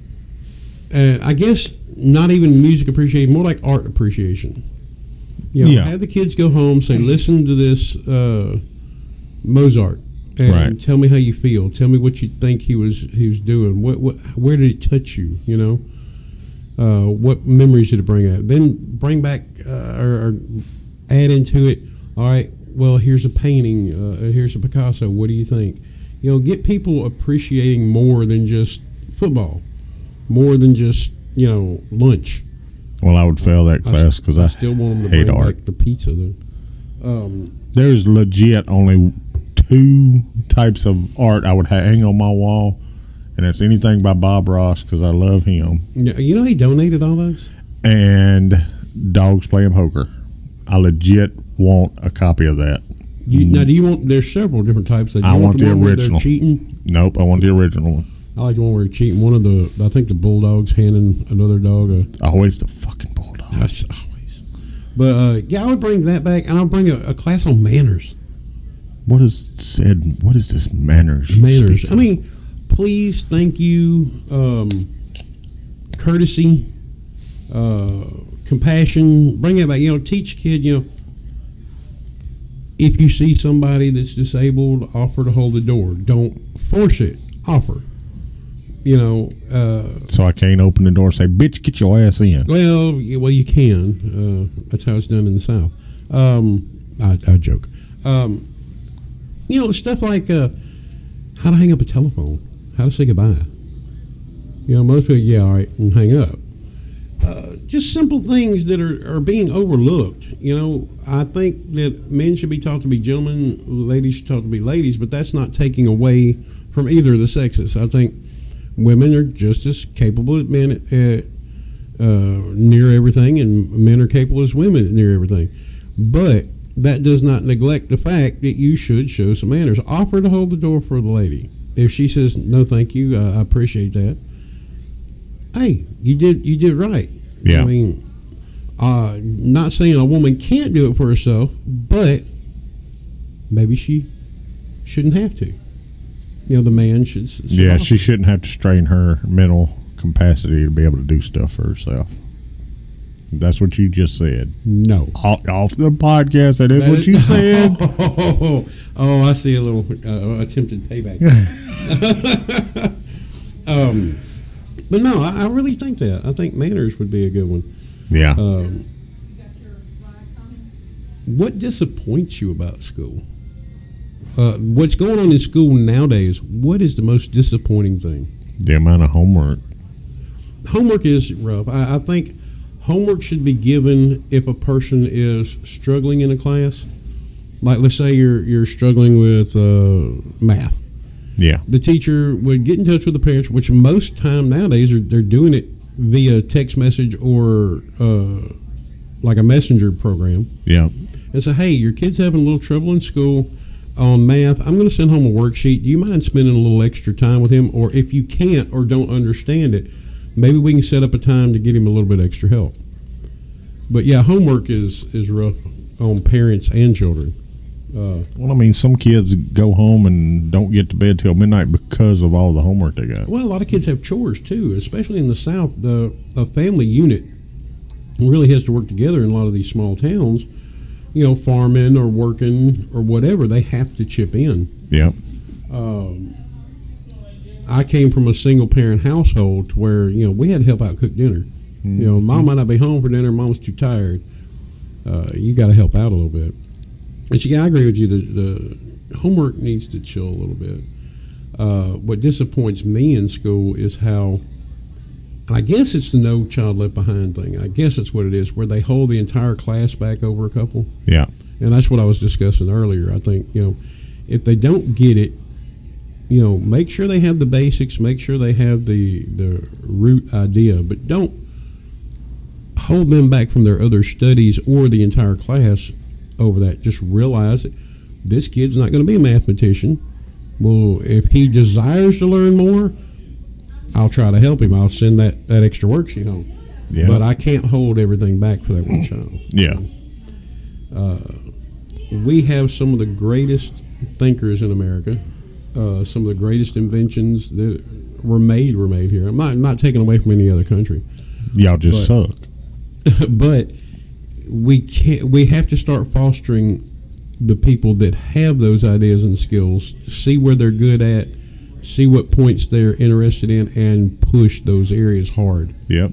And I guess not even music appreciation, more like art appreciation. You know, Yeah. have the kids go home, say, listen to this uh, Mozart, and Right. tell me how you feel. Tell me what you think he was he was doing. What what where did it touch you? You know, uh, what memories did it bring up? Then bring back uh, or, or add into it. All right, well, here's a painting. Uh, here's a Picasso. What do you think? You know, get people appreciating more than just football, more than just you know lunch. Well, I would fail that I class s- because I, still want them to hate bring art. back the pizza though. Um, There's legit only two types of art I would hang on my wall, and it's anything by Bob Ross because I love him, yeah, you know he donated all those. and dogs playing poker. I legit want a copy of that. You, now, do you want? There's several different types. Do you I want the one where they're original. cheating. Nope, I want the original one. I like the one where they're cheating. One of the, I think the bulldogs handing another dog a. Always the fucking bulldog. That's always. But uh, yeah, I would bring that back, and I'll bring a, a class on manners. What is said? What is this manners? you Manners. speak I of? mean, please, thank you, um, courtesy, uh, compassion. Bring it back. You know, teach a kid. You know, if you see somebody that's disabled, offer to hold the door. Don't force it. Offer. You know. Uh, so I can't open the door and say, "Bitch, get your ass in." well, y- well, you can. Uh, that's how it's done in the South. Um, I, I joke. Um, you know, stuff like uh, how to hang up a telephone, how to say goodbye. You know, most people, yeah, all right, and hang up. Uh, just simple things that are, are being overlooked. You know, I think that men should be taught to be gentlemen, ladies should taught to be ladies, but that's not taking away from either of the sexes. I think women are just as capable as men at, at uh, near everything, and men are capable as women at near everything. But that does not neglect the fact that you should show some manners. Offer to hold the door for the lady. If she says no, thank you, uh, I appreciate that. Hey, you did you did right. Yeah. I mean, uh, not saying a woman can't do it for herself, but maybe she shouldn't have to. You know, the man should. should Yeah, offer. she shouldn't have to strain her mental capacity to be able to do stuff for herself. That's what you just said. No. Off, off the podcast, that is That what is- you said. Oh, oh, I see a little uh, attempted payback. um, but no, I, I really think that. I think manners would be a good one. Yeah. Um, what disappoints you about school? Uh, what's going on in school nowadays? What is the most disappointing thing? The amount of homework. Homework is rough. I, I think homework should be given if a person is struggling in a class. Like, let's say you're you're struggling with uh, math. Yeah. The teacher would get in touch with the parents, which most time nowadays are, they're doing it via text message or uh, like a messenger program, Yeah. and say, hey, your kid's having a little trouble in school on math. I'm going to send home a worksheet. Do you mind spending a little extra time with him? Or if you can't or don't understand it, maybe we can set up a time to get him a little bit extra help. But yeah, homework is, is rough on parents and children. Uh, Well, I mean, some kids go home and don't get to bed till midnight because of all the homework they got. well, a lot of kids have chores too, especially in the South. The a family unit really has to work together in a lot of these small towns. You know, farming or working or whatever, they have to chip in. Yeah. Um, I came from a single parent household to where, you know, we had to help out cook dinner. Mm-hmm. You know, mom might not be home for dinner, mom's too tired. Uh, you got to help out a little bit. And so, yeah, I agree with you. The, the homework needs to chill a little bit. Uh, what disappoints me in school is how and I guess it's the No Child Left Behind thing. I guess that's what it is, where they hold the entire class back over a couple. Yeah. And that's what I was discussing earlier. I think, you know, if they don't get it, you know, make sure they have the basics, make sure they have the, the root idea, but don't hold them back from their other studies or the entire class over that. Just realize that this kid's not going to be a mathematician. Well, if he desires to learn more, I'll try to help him. I'll send that, that extra worksheet home. Yeah. But I can't hold everything back for that one child. Yeah. Uh, we have some of the greatest thinkers in America. Uh, some of the greatest inventions that were made were made here. I'm not, not taking away from any other country. Y'all just But- suck. But we can't. We have to start fostering the people that have those ideas and skills. See where they're good at. See what points they're interested in, and push those areas hard. Yep.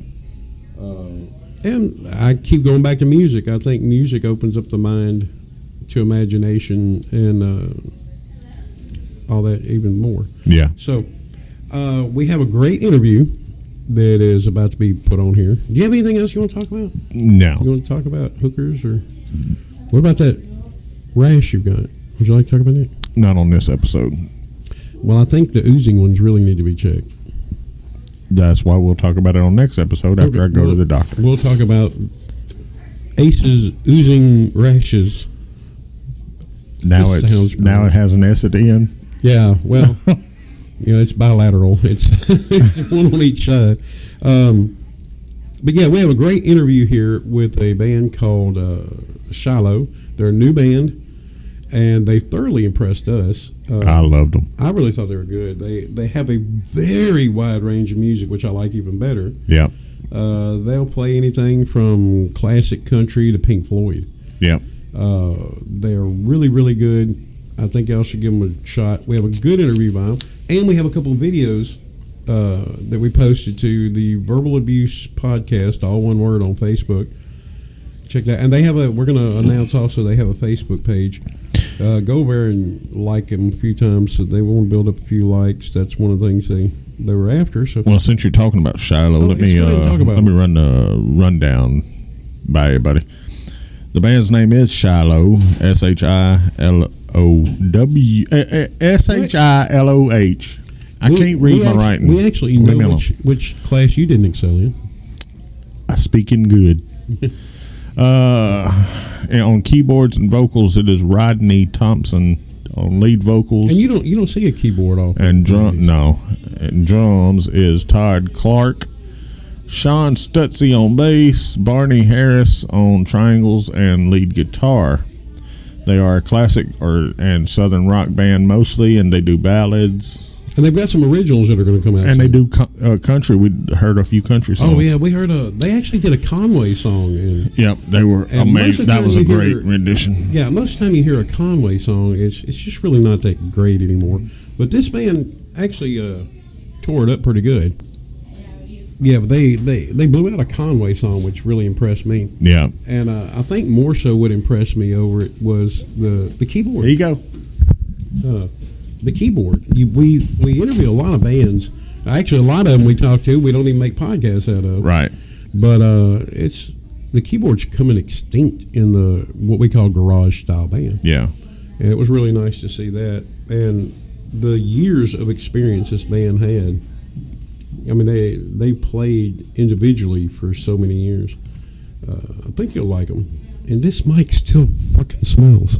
And I keep going back to music. I think music opens up the mind to imagination and uh, all that even more. Yeah. So uh, we have a great interview that is about to be put on here. Do you have anything else you want to talk about? No. You want to talk about hookers, or what about that rash you've got? Would you like to talk about that? Not on this episode. Well, I think the oozing ones really need to be checked. That's why we'll talk about it on next episode after I go we'll, to the doctor. We'll talk about Ace's oozing rashes. Now This it's sounds now great. it has an S at the end. Yeah, well, you know, it's bilateral. It's, it's one on each side. Um, but yeah, we have a great interview here with a band called uh, Shiloh. They're a new band, and they thoroughly impressed us. Uh, I loved them. I really thought they were good. They they have a very wide range of music, which I like even better. Yeah. Uh, they'll play anything from classic country to Pink Floyd. Yeah. Uh, they're really, really good. I think y'all should give them a shot. We have a good interview by them, and we have a couple of videos uh, that we posted to the Verbal Abuse Podcast, all one word, on Facebook. Check that. And they have a. We're going to announce also they have a Facebook page. Uh, go over and like them a few times, so they want to build up a few likes. That's one of the things they, they were after. So Well, since you're talking about Shiloh, Oh, let yes, me go ahead and uh, talk about let me run the rundown by everybody. The band's name is Shiloh, S H I L O W S H I L O H. I we- can't read we my act- writing. We actually Leave me know alone. which, which class you didn't excel in. I speak in good. uh, and on keyboards and vocals, it is Rodney Thompson on lead vocals. And you don't you don't see a keyboard off. And drum, no, and drums is Todd Clark, Sean Stutzy on bass, Barney Harris on triangles and lead guitar. They are a classic or and southern rock band mostly, and they do ballads And they've got some originals that are going to come out. and they soon. do co- uh, country. We heard a few country songs. Oh yeah, we heard a. They actually did a Conway song, and Yep, they were And most of amazing. the That time was a we great hear- rendition. yeah, most of the time you hear a Conway song, it's it's just really not that great anymore. But this band actually uh, tore it up pretty good. Yeah, but they, they, they blew out a Conway song, which really impressed me. Yeah, And uh, I think more so what impressed me over it was the the keyboard. there you go. uh, the keyboard. You, we we interview a lot of bands. Actually, a lot of them we talk to, we don't even make podcasts out of. Right. But uh, it's the keyboard's coming extinct in the what we call garage style band, Yeah. and it was really nice to see that. And the years of experience this band had. I mean, they they played individually for so many years. Uh, I think you'll like them. And this mic still fucking smells.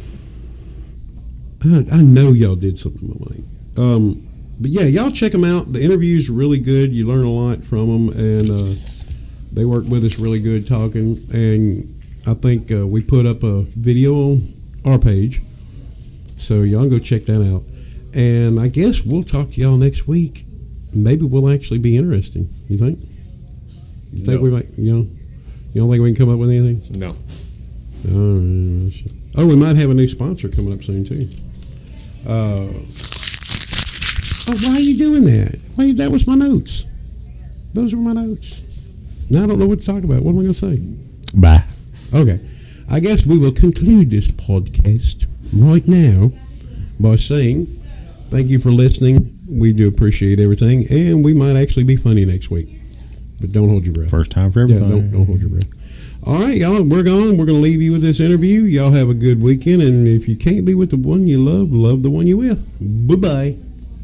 I, I know y'all did something to my mic. Um, but yeah, y'all check them out. The interview's really good. You learn a lot from them, and uh, they work with us really good talking. And I think uh, we put up a video on our page, so y'all go check that out. And I guess we'll talk to y'all next week. Maybe we'll actually be interesting. You think? You think No. we might? You know, you don't think we can come up with anything? No. Oh, oh, we might have a new sponsor coming up soon too. Uh, oh, why are you doing that? Why? That was my notes. Those were my notes. Now I don't know what to talk about. What am I going to say? Bye. Okay, I guess we will conclude this podcast right now by saying thank you for listening. We do appreciate everything, and we might actually be funny next week. but don't hold your breath. First time for Yeah, everything. don't don't hold your breath. All right, y'all, we're gone. We're going to leave you with this interview. Y'all have a good weekend, and if you can't be with the one you love, love the one you with. Bye bye.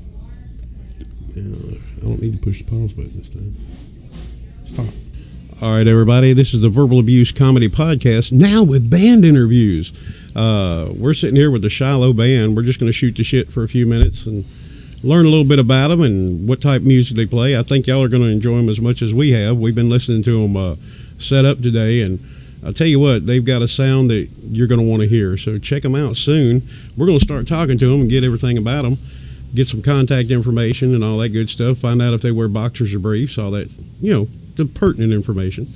Uh, I don't need to push the pause button this time. Stop. All right, everybody. This is the Verbal Abuse Comedy Podcast, now with band interviews. Uh, we're sitting here with the Shiloh Band. We're just going to shoot the shit for a few minutes and learn a little bit about them and what type of music they play. I think y'all are going to enjoy them as much as we have. We've been listening to them uh, set up today, and I'll tell you what, they've got a sound that you're going to want to hear. So check them out soon. We're going to start talking to them and get everything about them, get some contact information and all that good stuff, find out if they wear boxers or briefs, all that, you know, the pertinent information.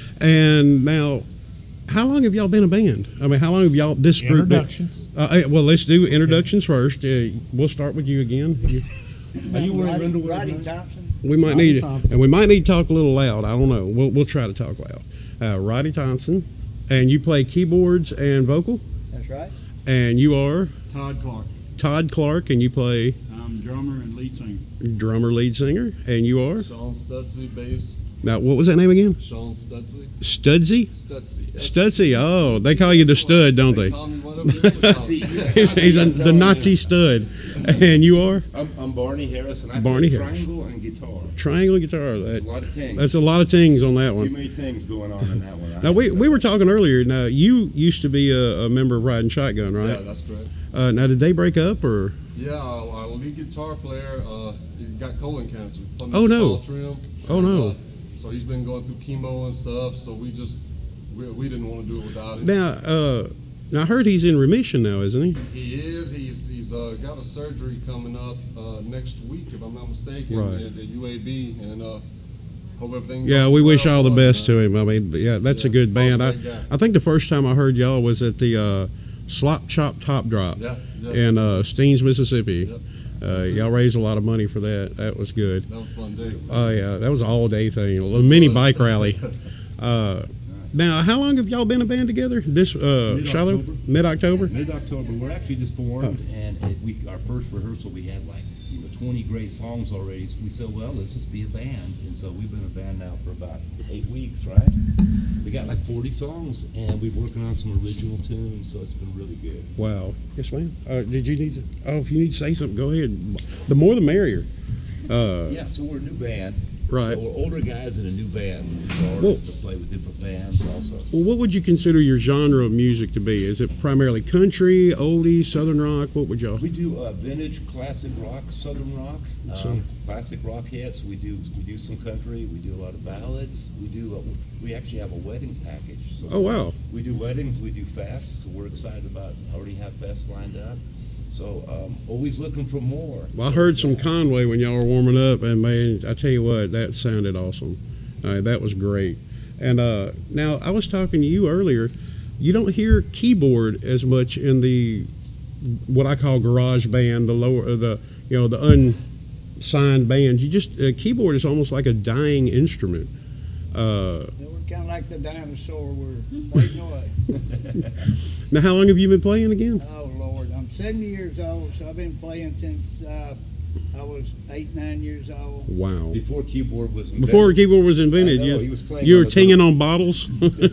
And now, how long have y'all been a band? I mean, how long have y'all, this group been- Introductions. Uh, well, let's do introductions first. Uh, we'll start with you again. You, Are you wearing Roddy, underwear Roddy tonight? Thompson? we might Roddy need, Thompson. and we might need to talk a little loud. I don't know. We'll we'll try to talk loud. Uh, Roddy Thompson, and you play keyboards and vocal, That's right. and you are Todd Clark. Todd Clark, and you play I'm drummer and lead singer. drummer, lead singer, and you are Sean Stutzy, bass. now. What was that name again? Sean Stutzy. Studsy. Stutzy. Studsy. Oh, they call you the stud, don't they? Call me whatever they call me. he's he's a, the Nazi stud, and you are I'm, I'm Barney Harris, and I Barney play Harris. triangle and guitar. triangle guitar. There's That, a lot of things. that's a lot of things on that Too one. many things going on in that one. I Now we know. we were talking earlier. Now you used to be a, a member of Riding Shotgun, Yeah, right? that's correct. Uh, now did they break up or? Yeah, our, our lead guitar player, uh, he got colon cancer. From Oh, his no. fall Trim. Oh, And, no. Uh, so he's been going through chemo and stuff. So we just we, we didn't want to do it without him. Now, uh, now I heard he's in remission now, isn't he? He is. He's he's uh, got a surgery coming up uh, next week, if I'm not mistaken, Right. at the U A B, and uh, hope everything. Yeah, goes we wish well all the for him, best man. to him. I mean, yeah, that's a Yeah, good band. I, Paul's a great guy. I think the first time I heard y'all was at the uh, Slop Chop Top Drop Yeah, yeah. in uh, Steens, Mississippi. Yep. Uh, y'all raised a lot of money for that. That was good. That was a fun day. Oh yeah, that was an all day thing, a little mini bike rally. Uh, now, how long have y'all been a band together? This uh, Shiloh, Mid-October. mid October. Mid-October, we're actually just formed, and it, we our first rehearsal we had like you know, twenty great songs already. So we said, well, let's just be a band, and so we've been a band now for about eight weeks, right? We got like forty songs, and we're working on some original tunes, so it's been really good. Wow. Yes, ma'am. Uh, did you need to? Oh, if you need to say something, go ahead. The more, the merrier. Uh, Yeah, so we're a new band. Right. So we're older guys in a new band. So artists to play with different bands also. Well, what would you consider your genre of music to be? Is it primarily country, oldies, southern rock? What would y'all? We do uh, vintage, classic rock, southern rock, um, classic rock hits. We do we do some country. We do a lot of ballads. We do uh, we actually have a wedding package. So Oh wow. we do weddings. We do fests. So we're excited about. Already have fests lined up. So um, always looking for more. Well, I So, heard some yeah. Conway when y'all were warming up, and man, I tell you what, that sounded awesome. Uh, that was great. And uh, now I was talking to you earlier. You don't hear keyboard as much in the what I call garage band, the lower, uh, the you know, the unsigned bands. You just uh, keyboard is almost like a dying instrument. Uh, They were kind of like the dinosaur. We're fading away. now, how long have you been playing again? Oh, Lord. I'm seventy years old, so I've been playing since uh, I was eight, nine years old. Wow. Before keyboard was invented. Before keyboard was invented, I know, yeah. he was playing You on were the tinging boat. on bottles.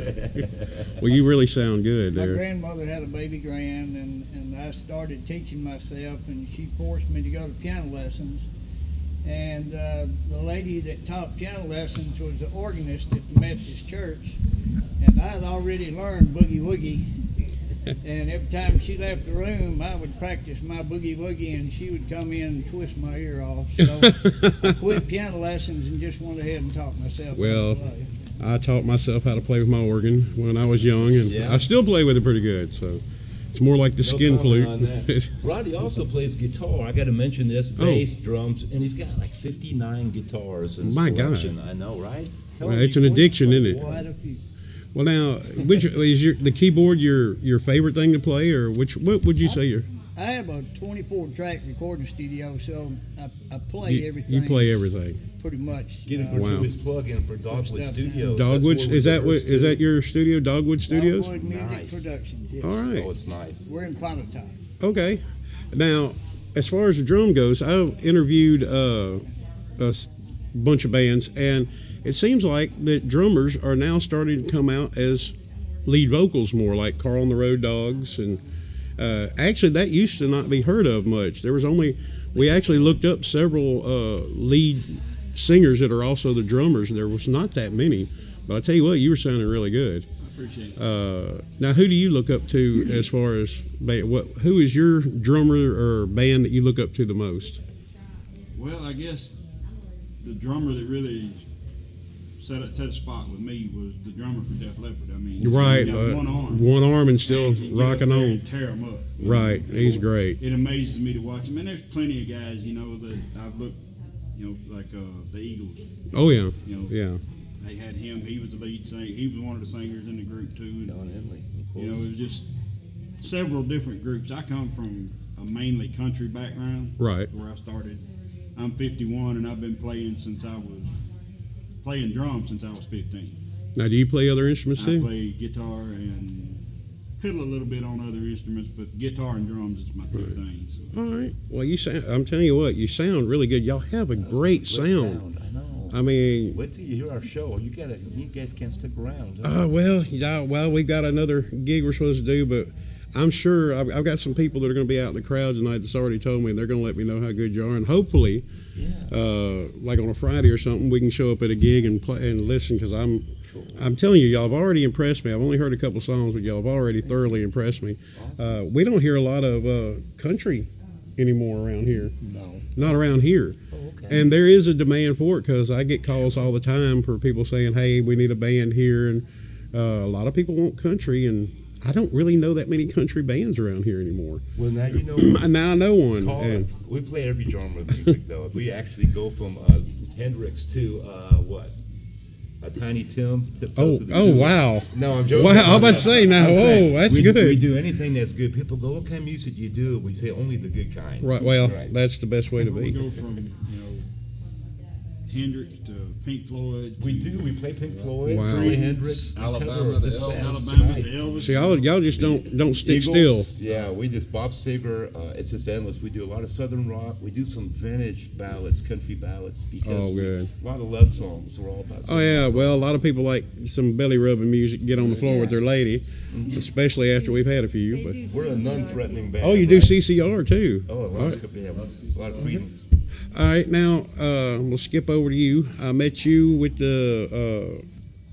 Well, you really sound good My there. grandmother had a baby grand, and, and I started teaching myself, and she forced me to go to piano lessons. And uh, the lady that taught piano lessons was the organist at the Methodist church, and I had already learned boogie woogie. And every time she left the room, I would practice my boogie woogie, and she would come in and twist my ear off. So I quit piano lessons and just went ahead and taught myself. how to Well, play. I taught myself how to play with my organ when I was young, and Yeah. I still play with it pretty good. So it's more like the No skin comment on flute. that. Roddy also plays guitar. I got to mention this: Oh. bass, drums, and he's got like fifty-nine guitars in his My God. collection. I know, right? Tell Well, him it's you an play- addiction, isn't it? Quite a few. Well, now, which is your the keyboard your your favorite thing to play, or which what would you say your I have a twenty-four track recording studio, so I, I play you, everything. you play everything? pretty much. Get it uh, for Wow. his plug-in for Dogwood Stuff, Studios. Dogwood That's where we is that what rehearse is too. that your studio? Dogwood Studios. Dogwood Music Nice. Productions. Yes. All right. Oh, it's nice. We're in Pontotoc. Okay. Now, as far as the drum goes, I've interviewed uh, a s- bunch of bands, and it seems like that drummers are now starting to come out as lead vocals more, like Carl and the Road Dogs, and uh, actually that used to not be heard of much. There was only we actually looked up several uh, lead singers that are also the drummers, and there was not that many. But I tell you what, you were sounding really good. I appreciate it. Uh, now, who do you look up to as far as ba- what? Who is your drummer or band that you look up to the most? Well, I guess the drummer that really set a, set a spot with me was the drummer for Def Leppard. I mean, Right, he got uh, one arm, one arm and still and can get up rocking there on. and tear 'em up. Right, he's great. It amazes me to watch him, and there's plenty of guys, you know, that I've looked, you know, like uh, the Eagles. Oh yeah, You know, yeah. they had him. He was the lead singer. He was one of the singers in the group too. And, Don Henley, of course. you know, it was just several different groups. I come from a mainly country background. Right. Where I started. I'm fifty-one, and I've been playing since I was playing drums since I was fifteen. Now, do you play other instruments I too? play guitar and fiddle a little bit on other instruments, but guitar and drums is my two Right. things. So. All right. Well, you sound. I'm telling you what, you sound really good. Y'all have a That's great good sound. I know. I mean, Wait till you hear our show. You gotta. You guys can't stick around. huh? uh, well, yeah, well, we got another gig we're supposed to do, but I'm sure I've, I've got some people that are going to be out in the crowd tonight that's already told me, and they're going to let me know how good you are, and hopefully, Yeah. uh, like on a Friday or something, we can show up at a gig and play and listen, because I'm. Cool. I'm telling you, y'all have already impressed me. I've only heard a couple songs, but y'all have already thoroughly impressed me. Awesome. Uh, we don't hear a lot of uh, country anymore around here. No. Not around here. Oh, okay. And there is a demand for it, because I get calls all the time for people saying, hey, we need a band here. And uh, a lot of people want country, and I don't really know that many country bands around here anymore. Well, now you know. Now I know one. Call and- us. We play every genre of music, though. We actually go from uh, Hendrix to uh, what? A Tiny Tim. Tiptoe Oh, to the oh Tulips. wow. No, I'm joking. Wow, I'm about to say now, I'm saying, oh, that's we, good. We do anything that's good. People go, what kind of music do you do? We say only the good kind. Right, well, Right. that's the best way to We be. go from you know Hendrix to Pink Floyd. We to do. We play Pink Floyd. Wow. Play Hendrix. we Alabama cover to the Elvis. South Alabama to tonight. Elvis. See, y'all, y'all just don't don't stick Eagles, still. Yeah, we just Bob Seger. Uh, it's just endless. We do a lot of Southern rock. We do some vintage ballads, country ballads. Because Oh, we- good. a lot of love songs. We're all about. Oh yeah, well, a lot of people like some belly rubbing music, get on the floor with their lady, especially after we've had a few. But We're a non-threatening band. oh, you do right? C C R too. Oh, a lot, All of, right. yeah, a lot of Credence. All right, now uh, we'll skip over to you. I met you with the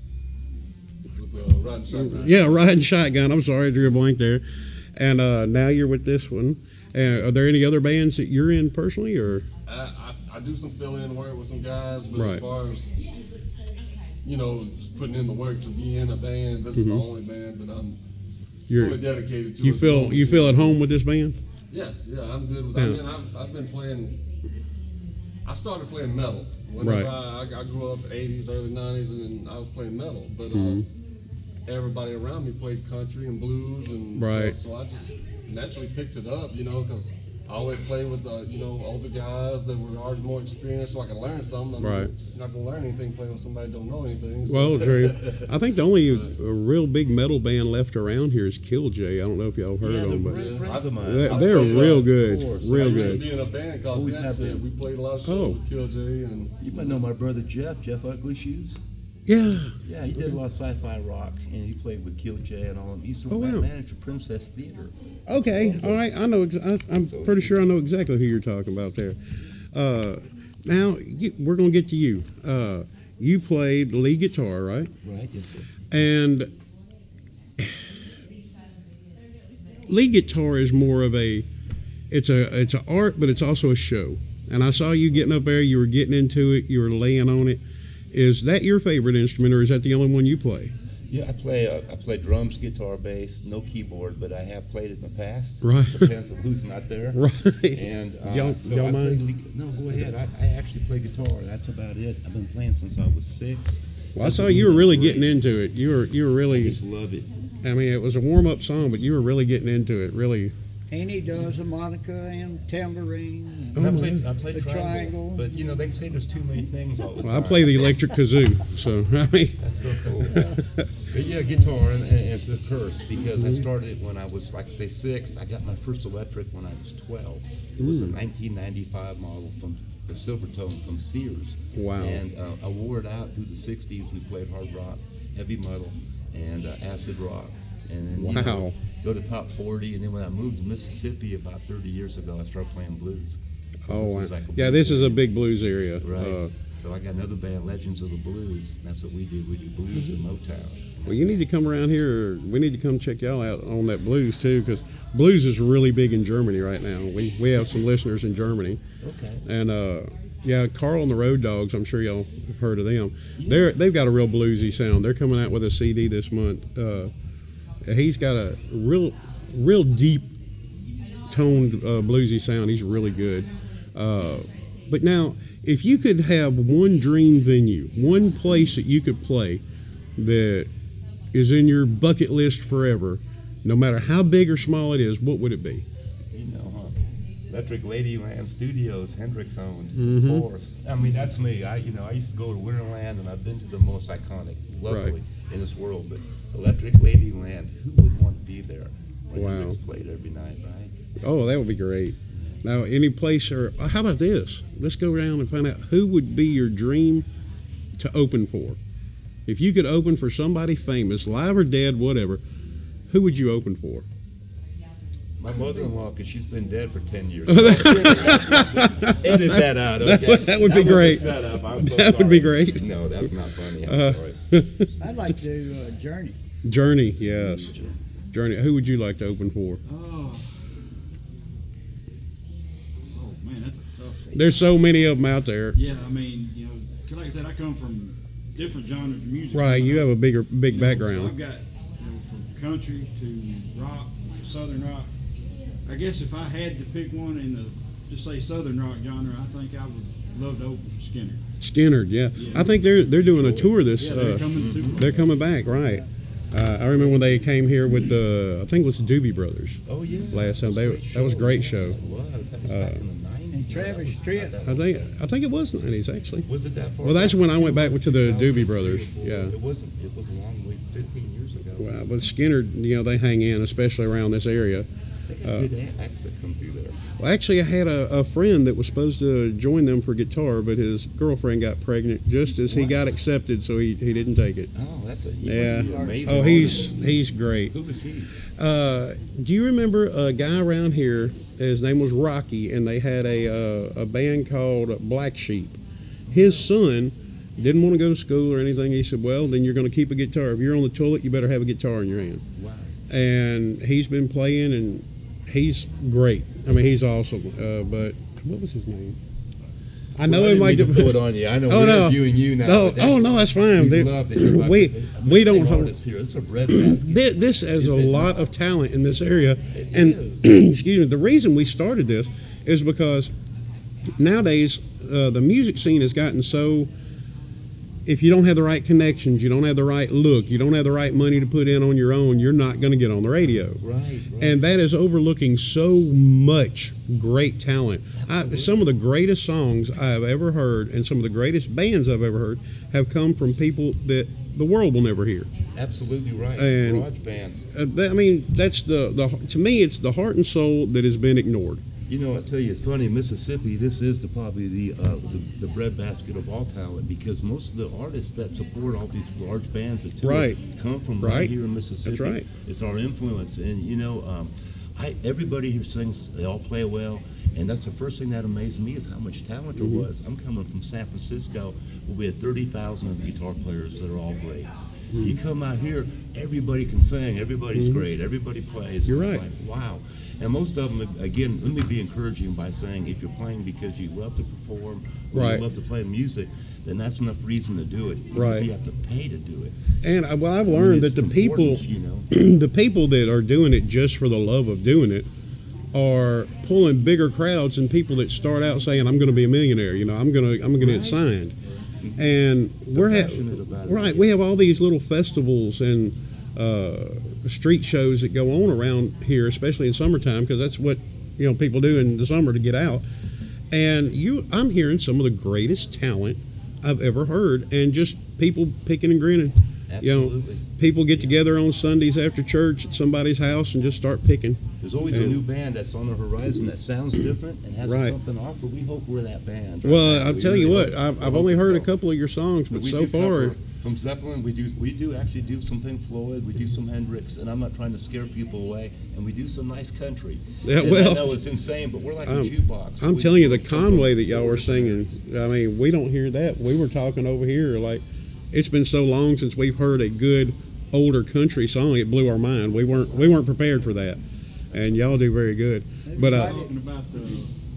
with uh, riding uh, shotgun. yeah riding shotgun. I'm sorry, I drew a blank there. And uh, now you're with this one. And are there any other bands that you're in personally, or I, I, I do some fill-in work with some guys, but Right. as far as you know, just putting in the work to be in a band, this is the only band that I'm you're fully dedicated to. you at the feel moment. you feel at home with this band? Yeah, yeah, I'm good with. Yeah. I mean, I've, I've been playing. I started playing metal whenever Right. I, I, I grew up eighties, early nineties, and I was playing metal. But Mm-hmm. uh, everybody around me played country and blues, and Right. so, so I just naturally picked it up, you know, because I always played with uh, you know older guys that were already more experienced, so I could learn something. I mean, Right. You're not gonna learn anything playing with somebody that don't know anything. So. Well, true. I think the only a real big metal band left around here is Killjoy. I don't know if y'all heard Yeah, of them, they're but great friends of mine. they're, I've they're played, uh, real of good, course. I real used to good. be in a band called Always Dead have Set. been. We played a lot of shows Oh. with Killjoy, and You might know my brother Jeff, Jeff Ugly Shoes. Yeah. Yeah, he did a lot of sci-fi rock, and he played with Killjoy and all of them. He used to Oh, wow. manage Princess Theater. Okay. All right. I know. Ex- I, I'm pretty sure I know exactly who you're talking about there. Uh, now you, we're gonna get to you. Uh, you played the lead guitar, right? Right, yes, sir. And lead guitar is more of a it's a it's an art, but it's also a show. And I saw you getting up there. You were getting into it. You were laying on it. Is that your favorite instrument, or is that the only one you play? Yeah, I play. Uh, I play drums, guitar, bass, no keyboard, but I have played it in the past. Right. It depends on who's not there. Right. And uh, Y'all- so y'all I mind? play lead, no, go ahead. I, I actually play guitar. That's about it. I've been playing since I was six. Well, I saw you were really getting into it. You were you were I really. just love it. I mean, it was a warm up song, but you were really getting into it. Really. And he does harmonica and tambourine. And I Oh, play, I play The triangle, triangle. but you know they say there's too many things all the Well, time. I play the electric kazoo, so I mean. That's so cool. But yeah, guitar, and, and it's a curse because I started it when I was, like, say, six. I got my first electric when I was twelve. It was a nineteen ninety-five model from the Silvertone from Sears. Wow. And uh, I wore it out through the sixties. We played hard rock, heavy metal, and uh, acid rock. And then, you Wow. know, go to top forty. And then when I moved to Mississippi about thirty years ago, I started playing blues. Oh, This wow. is like a Yeah, blues this is a area. big blues area. Right. Uh, So I got another band, Legends of the Blues. That's what we do. We do blues and Motown. well, you need to come around here. We need to come check y'all out on that blues too, because blues is really big in Germany right now. We we have some listeners in Germany, Okay. and uh, yeah, Carl and the Road Dogs. I'm sure y'all have heard of them. They're they've got a real bluesy sound. They're coming out with a C D this month. Uh, he's got a real real deep toned uh, bluesy sound. He's really good. Uh, but now, if you could have one dream venue, one place that you could play that is in your bucket list forever, no matter how big or small it is, what would it be? You know, huh? Electric Ladyland Studios, Hendrix owned, Mhm. of course. I mean, that's me. I, you know, I used to go to Winterland, and I've been to the most iconic, lovely Right. in this world. But Electric Ladyland, who wouldn't want to be there when Wow. Hendrix played every night, right? Oh, that would be great. Now, any place, or how about this? Let's go around and find out who would be your dream to open for. If you could open for somebody famous, live or dead, whatever, who would you open for? My mother-in-law, because she's been dead for ten years. Edit that out, okay? That would be was a great. setup. I'm so That would be sorry. great. No, that's not funny. I'm Uh, sorry. I'd like to do uh, Journey. Journey, yes. Journey. Who would you like to open for? Oh. Oh man, that's a tough. There's so many of them out there. Yeah, I mean, you know, 'cause like I said, I come from different genres of music. Right, you have a bigger, big You know, so I've background. got, you know, from country to rock, southern rock. I guess if I had to pick one in the, just say southern rock genre, I think I would love to open for Skinner. Skinner, yeah. Yeah. I think they're they're doing a tour this. Yeah, they're Uh, coming to. they're coming back, right? Uh, I remember when they came here with the, I think it was the Doobie Brothers. Oh, yeah. Last time. They- Great that was a great show. It was. That was Uh, back in the nineties. and Travis Tritt. I think I think it was nineties actually. Was it that far? Well, that's back? when I went back to the two thousand Doobie three Brothers. or four. Yeah. It wasn't. It was a long way, fifteen years ago. Well, but Skinner, you know, they hang in, especially around this area. They got uh, good acts that come through there. Well, actually, I had a, a friend that was supposed to join them for guitar, but his girlfriend got pregnant just as he What? got accepted, so he, he didn't take it. Oh, that's a he Yeah. must be amazing. Oh, he's artist. he's great. Who was he? Uh, do you remember a guy around here? His name was Rocky, and they had a uh, a band called Black Sheep. His son didn't want to go to school or anything. He said, "Well, then you're going to keep a guitar. If you're on the toilet, you better have a guitar in your hand." Wow. And he's been playing, and he's great. I mean, he's awesome. Uh, but what was his name? I know Well, him I like didn't the. mean to put on you. I know Oh, we're no. interviewing you now. Oh, but oh, no, that's fine. We They- love that you're we- about- we don't Big hold- artists here. It's a breadbasket. This, this has Is a it lot not? of talent in this area, It and is. excuse me. The reason we started this is because nowadays uh, the music scene has gotten so. If you don't have the right connections, you don't have the right look, you don't have the right money to put in on your own, you're not going to get on the radio. Right, right. And that is overlooking so much great talent. I, some of the greatest songs I have ever heard and some of the greatest bands I've ever heard have come from people that the world will never hear. Absolutely right. And- Garage bands. Uh, that, I mean, that's the, the to me, it's the heart and soul that has been ignored. You know, I tell you, it's funny. Mississippi, this is the, probably the, uh, the the breadbasket of all talent because most of the artists that support all these large bands that tour Right. come from right, Right. here in Mississippi. That's right. It's our influence, and you know, um, I everybody who sings, they all play well, and that's the first thing that amazed me is how much talent there Mm-hmm. was. I'm coming from San Francisco, where we had thirty thousand of the guitar players that are all great. Mm-hmm. You come out here, everybody can sing, everybody's great, everybody plays. You're It's right. like, wow. And most of them, again, let me be encouraging by saying if you're playing because you love to perform or Right. you love to play music, then that's enough reason to do it. Even Right. if you have to pay to do it. And I, well, I've I mean, learned it's that the people, importance, you know. the people that are doing it just for the love of doing it, are pulling bigger crowds than people that start out saying, "I'm going to be a millionaire." You know, I'm going to I'm going to get Right. signed. And we're ha- passionate about it. right. We have all these little festivals and uh, street shows that go on around here, especially in summertime, because that's what you know people do in the summer to get out. And you, I'm hearing some of the greatest talent I've ever heard, and just people picking and grinning. You know, Absolutely. people get together on Sundays after church at somebody's house and just start picking. There's always a And- new band that's on the horizon that sounds different and has Right. something to offer. We hope we're that band. right Well, now. I'm We telling you really what, hope- I've, we're I've only hoping heard a so. couple of your songs, but we so do far, cover- from Zeppelin, we do we do actually do some Pink Floyd, we do some Hendrix, and I'm not trying to scare people away. And we do some nice country. Yeah, And well, I know it's insane, but we're like I'm- a jukebox. I'm We- telling you, the we're- Conway that y'all were singing, I mean, we don't hear that. We were talking over here, like, it's been so long since we've heard a good older country song, it blew our mind. We weren't we weren't prepared for that. And y'all do very good. But uh, talking about the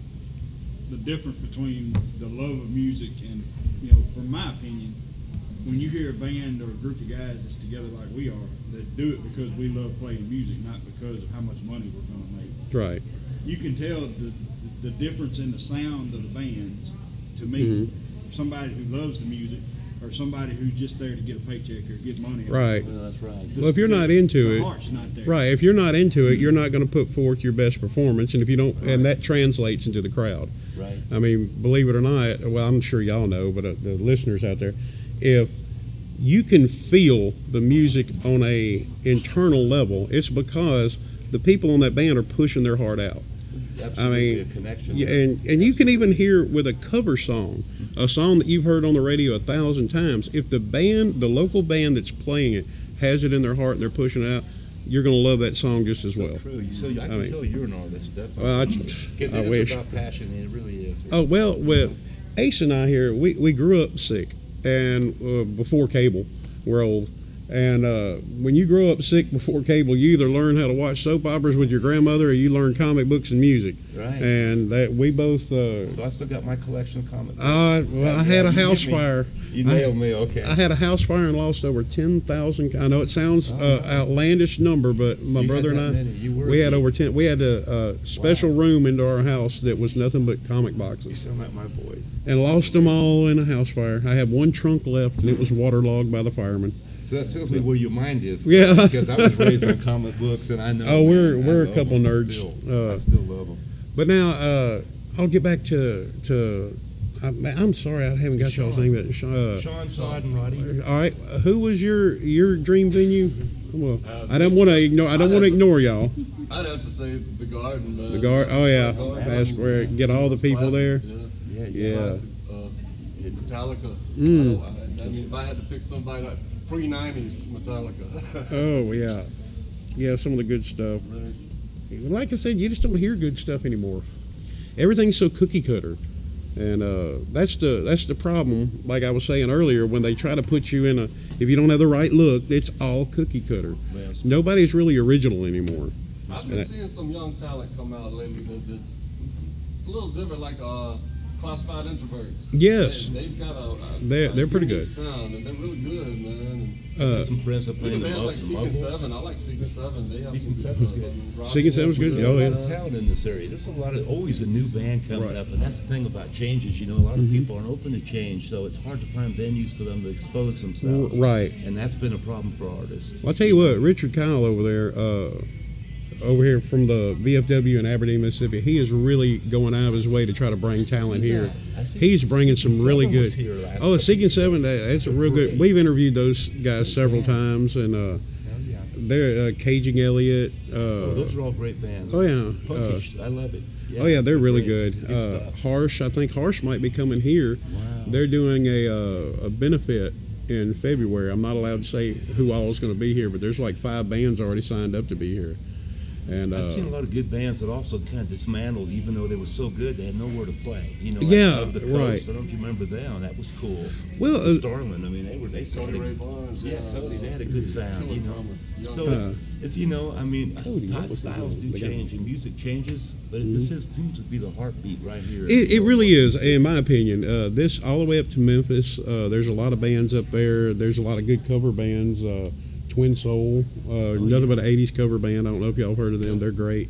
the difference between the love of music and, you know, from my opinion, when you hear a band or a group of guys that's together like we are, that do it because we love playing music, not because of how much money we're going to make. right. You can tell the the difference in the sound of the bands to me. Mm-hmm. Somebody who loves the music or somebody who's just there to get a paycheck or get money. out of it. Right. Well, that's right. The- Well, if you're the- not into the it- heart's not there. Right. If you're not into it, you're not going to put forth your best performance, and if you don't, and that translates into the crowd. Right. I mean, believe it or not, well, I'm sure y'all know, but uh, the listeners out there, if you can feel the music on a internal level, it's because the people on that band are pushing their heart out. Absolutely mean, a connection. Yeah, there. and and you can even hear with a cover song, a song that you've heard on the radio a thousand times. If the band, the local band that's playing it, has it in their heart and they're pushing it out, you're going to love that song just as So well. true. You- So I can mean- tell you're an artist, definitely. Well, I- Because I it is wish. about passion. It really is. Oh well, well, Ace and I here, we, we grew up sick, and uh, before cable, we're old. And uh, when you grow up sick before cable, you either learn how to watch soap operas with your grandmother, or you learn comic books and music. Right. And that we both. Uh, So I still got my collection of comic books. uh, well, I had a You hit house me. fire. You I- nailed me. Okay. I had a house fire and lost over ten thousand. I know it sounds uh, outlandish number, but my You had brother and that I, many. You were we had deep. over ten. We had a, uh special room into our house that was nothing but comic You boxes, sound like my boys. and lost them all in a house fire. I had one trunk left, and it was waterlogged by the firemen. So that tells me where your mind is. Yeah. Because I was raised on comic books, and I know. Oh, we're- man, I we're a love couple them. I nerds. Still, Uh, I still love them. But now uh, I'll get back to to. I, I'm sorry, I haven't got y'all's name yet. Uh, Sean, Todd, and Roddy. all right, who was your your dream venue? Well, Uh, I don't want to ignore. I don't want to ignore y'all. I'd have to say the garden, man. The Gar- oh, yeah. Garden. That's where- get all the It's people there. Yeah. Yeah, It's Yeah. classic. Uh, Metallica. Mm. I, don't- I, I mean, if I had to pick somebody like pre nineties Metallica. Oh yeah, yeah. Some of the good stuff. Like I said, you just don't hear good stuff anymore. Everything's so cookie cutter, and uh, that's the that's the problem. Like I was saying earlier, when they try to put you in a, if you don't have the right look, it's all cookie cutter. Man, Nobody's really original anymore. I've been seeing some young talent come out lately that, that's it's a little different, like uh, classified introverts. Yes. They, they've got a, a They're- a they're pretty unique good. sound, and they're really good, man. Uh, Some friends that And play in even the, bands mo- like the Seeking moguls. Seven, I like Seeking Seven. They have Seeking some good Seven's stuff. good. I mean, Rocky Seeking Seven's good? Wood, Oh, yeah. A lot of talent in this area. There's a lot of always a new band coming Right. up, and that's the thing about changes. You know, a lot of people aren't open to change, so it's hard to find venues for them to expose themselves. Right. And that's been a problem for artists. I'll tell you what, Richard Kyle over there, uh, over here from the V F W in Aberdeen, Mississippi, he is really going out of his way to try to bring talent see here. that. I see He's bringing some Seeking really Seven good. was here last Oh, the couple Seeking years. Seven, that, that's a real good. We've interviewed those guys several times, and uh, Oh, yeah. they're uh, Caging Elliott. Uh, Oh, those are all great bands. oh yeah, uh, Punkish, I love it. oh yeah, they're really great. good. Uh, stuff. Harsh, I think Harsh might be coming here. Wow. They're doing a uh, a benefit in February. I'm not allowed to say who all is going to be here, but there's like five bands already signed up to be here. And uh, I've seen a lot of good bands that also kind of dismantled, even though they were so good, they had nowhere to play. You know, like Yeah, Of the Coast. right. I don't know if you remember them. That was cool. Well, uh, Starman. I mean, they were they Cody started. Ray Barnes. Yeah, Cody, they had a good sound. Killer You know, drummer. Young so Uh, it's, it's you know, I mean, Cody, what time, was the styles name? do The guy- change and music changes, but it, this is, seems to be the heartbeat right here. It, it really is, in my opinion. Uh, this all the way up to Memphis. Uh, there's a lot of bands up there. There's a lot of good cover bands. Uh, Twin Soul, uh, nothing but an eighties cover band. I don't know if y'all heard of them. They're great.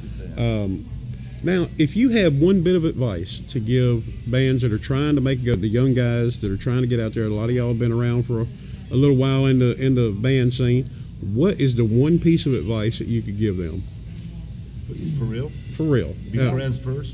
Um, now, if you have one bit of advice to give bands that are trying to make good, the young guys that are trying to get out there, a lot of y'all have been around for a, a little while in the in the band scene. What is the one piece of advice that you could give them? For real? For real. Be Uh, friends first.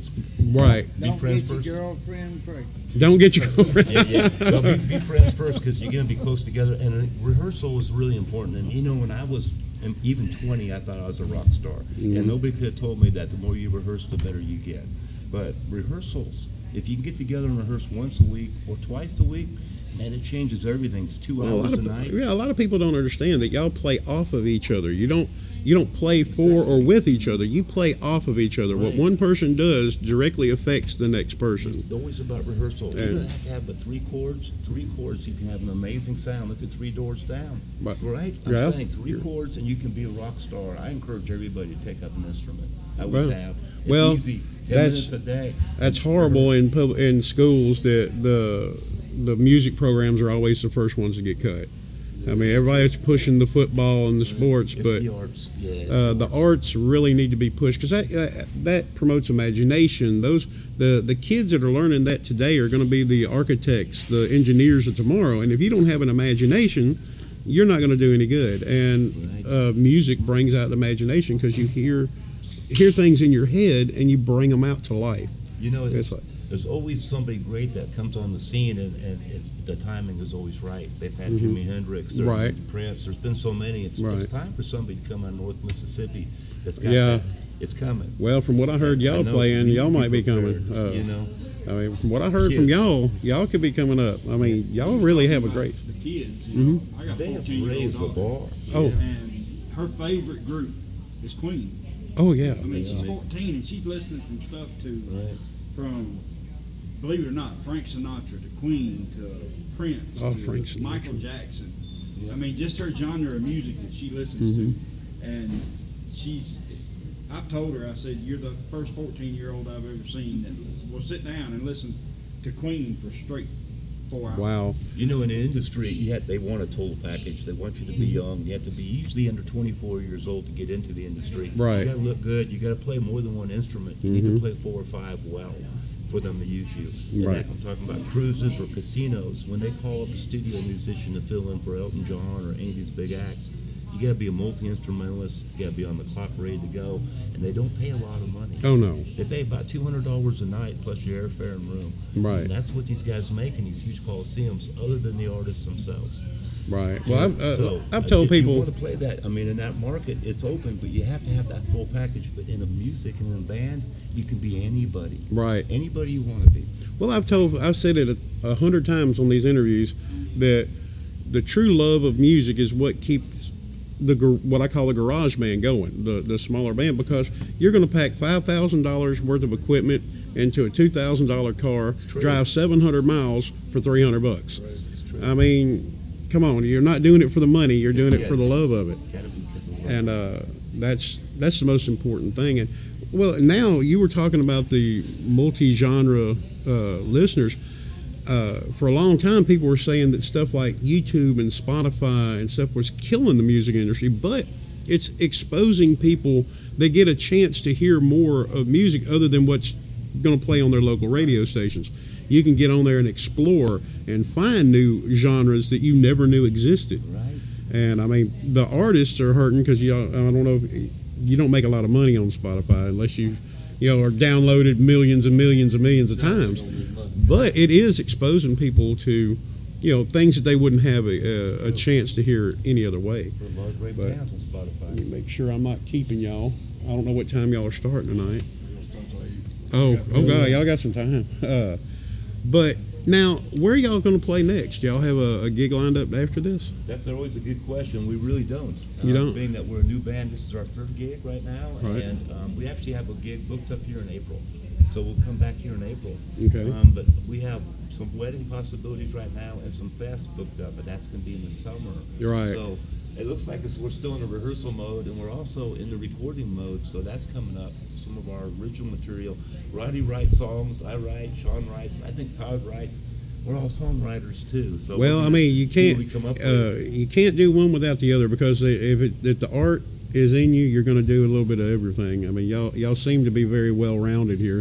Right. Be Don't friends get your first. girlfriend pregnant. Don't get your girlfriend. Yeah, yeah. Well, be, be friends first because you're going to be close together. And uh, rehearsal is really important. And you know, when I was um, even twenty, I thought I was a rock star. Mhm. And nobody could have told me that the more you rehearse, the better you get. But rehearsals, if you can get together and rehearse once a week or twice a week, man, it changes everything. It's two Well, a lot hours a of, night. yeah, a lot of people don't understand that y'all play off of each other. You don't you don't play for or with each other. You play off of each other. What Right. one person does directly affects the next person. It's always about rehearsal. You And- don't have to have but three chords. Three chords, you can have an amazing sound. Look at Three Doors Down. But- Right? I'm yeah. saying three chords and you can be a rock star. I encourage everybody to take up an instrument. I always Well- have. It's well, easy. Ten that's- minutes a day. That's horrible in pub, in schools that the the music programs are always the first ones to get cut. I mean, everybody's pushing the football and the sports, It's but the arts. Yeah, it's uh, the arts really need to be pushed because that uh, that promotes imagination. Those the the kids that are learning that today are going to be the architects, the engineers of tomorrow. And if you don't have an imagination, you're not going to do any good. And uh, music brings out the imagination because you hear hear things in your head and you bring them out to life. You know, It's it's, like- there's always somebody great that comes on the scene, and, and it's, the timing is always right. They've had Mhm. Jimi Hendrix, there's Right. Prince. There's been so many. It's, Right. it's time for somebody to come out of North Mississippi that's got Yeah. that. It's coming. Well, from what I heard I y'all know, so playing, we y'all need to might be prepared, coming. Uh, you know, I mean, from what I heard from Kids. y'all, y'all could be coming up. I mean, y'all really have a great. The kids, you know, I got they have fourteen year raised the old bar. Oh. and her favorite group is Queen. Oh yeah. I mean, she's amazing. fourteen and she's listening from stuff to Right. from, believe it or not, Frank Sinatra to Queen to Prince Oh, to Frank Sinatra. Michael Jackson. Yeah. I mean, just her genre of music that she listens to, and she's. I've told her, I said, you're the first fourteen year old I've ever seen that will sit down and listen to Queen for straight four hours. Wow. You know, in the industry, you have, they want a total package. They want you to be Mm-hmm. young. You have to be usually under twenty-four years old to get into the industry. Right. You got to look good. You got to play more than one instrument. You need Mhm. to play four or five well for them to use you. And Right. that- I'm talking about cruises or casinos. When they call up a studio musician to fill in for Elton John or any of these big acts, you got to be a multi-instrumentalist. You got to be on the clock ready to go. And they don't pay a lot of money. Oh no. They pay about two hundred dollars a night plus your airfare and room. Right. And that's what these guys make in these huge coliseums, other than the artists themselves. Right. Well, I've, uh, So, I've uh, told if people. you want to play that. I mean, in that market, it's open, but you have to have that full package. But in a music and in a band, you can be anybody. Right. Anybody you want to be. Well, I've told, I've said it a, a hundred times on these interviews that the true love of music is what keeps the gar- what I call the garage band going, the the smaller band, because you're going to pack five thousand dollars worth of equipment into a two thousand dollar car, true. drive seven hundred miles for three hundred bucks. It's true. I mean, come on, you're not doing it for the money, you're doing it Yeah. for the love of it. Gotta be because of love. And uh, that's that's the most important thing. And well, now you were talking about the multi-genre uh, listeners. Uh, for a long time, people were saying that stuff like YouTube and Spotify and stuff was killing the music industry, but it's exposing people. They get a chance to hear more of music other than what's going to play on their local radio stations. You can get on there and explore and find new genres that you never knew existed. Right. And I mean, the artists are hurting because you. I don't know. If, you don't make a lot of money on Spotify unless you, you know, are downloaded millions and millions and millions of times. But it is exposing people to, you know, things that they wouldn't have a, a, a chance to hear any other way. For a lot of great But- bands on Spotify. Let me make sure I'm not keeping y'all. I don't know what time y'all are starting tonight. We're gonna start till eight. Oh, oh God, y'all got some time. Uh, but now, where are y'all going to play next? Y'all have a, a gig lined up after this? That's always a good question. We really don't. You Uh, don't? Being that we're a new band, this is our third gig right now, Right. and um, we actually have a gig booked up here in April. So we'll come back here in April. Okay. Um, but we have some wedding possibilities right now and some fests booked up, but that's going to be in the summer. Right. So it looks like it's, we're still in the rehearsal mode, and we're also in the recording mode. So that's coming up. Some of our original material. Roddy writes songs. I write. Sean writes. I think Todd writes. We're all songwriters too. So Well, we're I gonna mean, you see can't what we come up uh, with. you can't do one without the other because if, it, if the art is in you, you're going to do a little bit of everything. I mean, y'all y'all seem to be very well rounded here.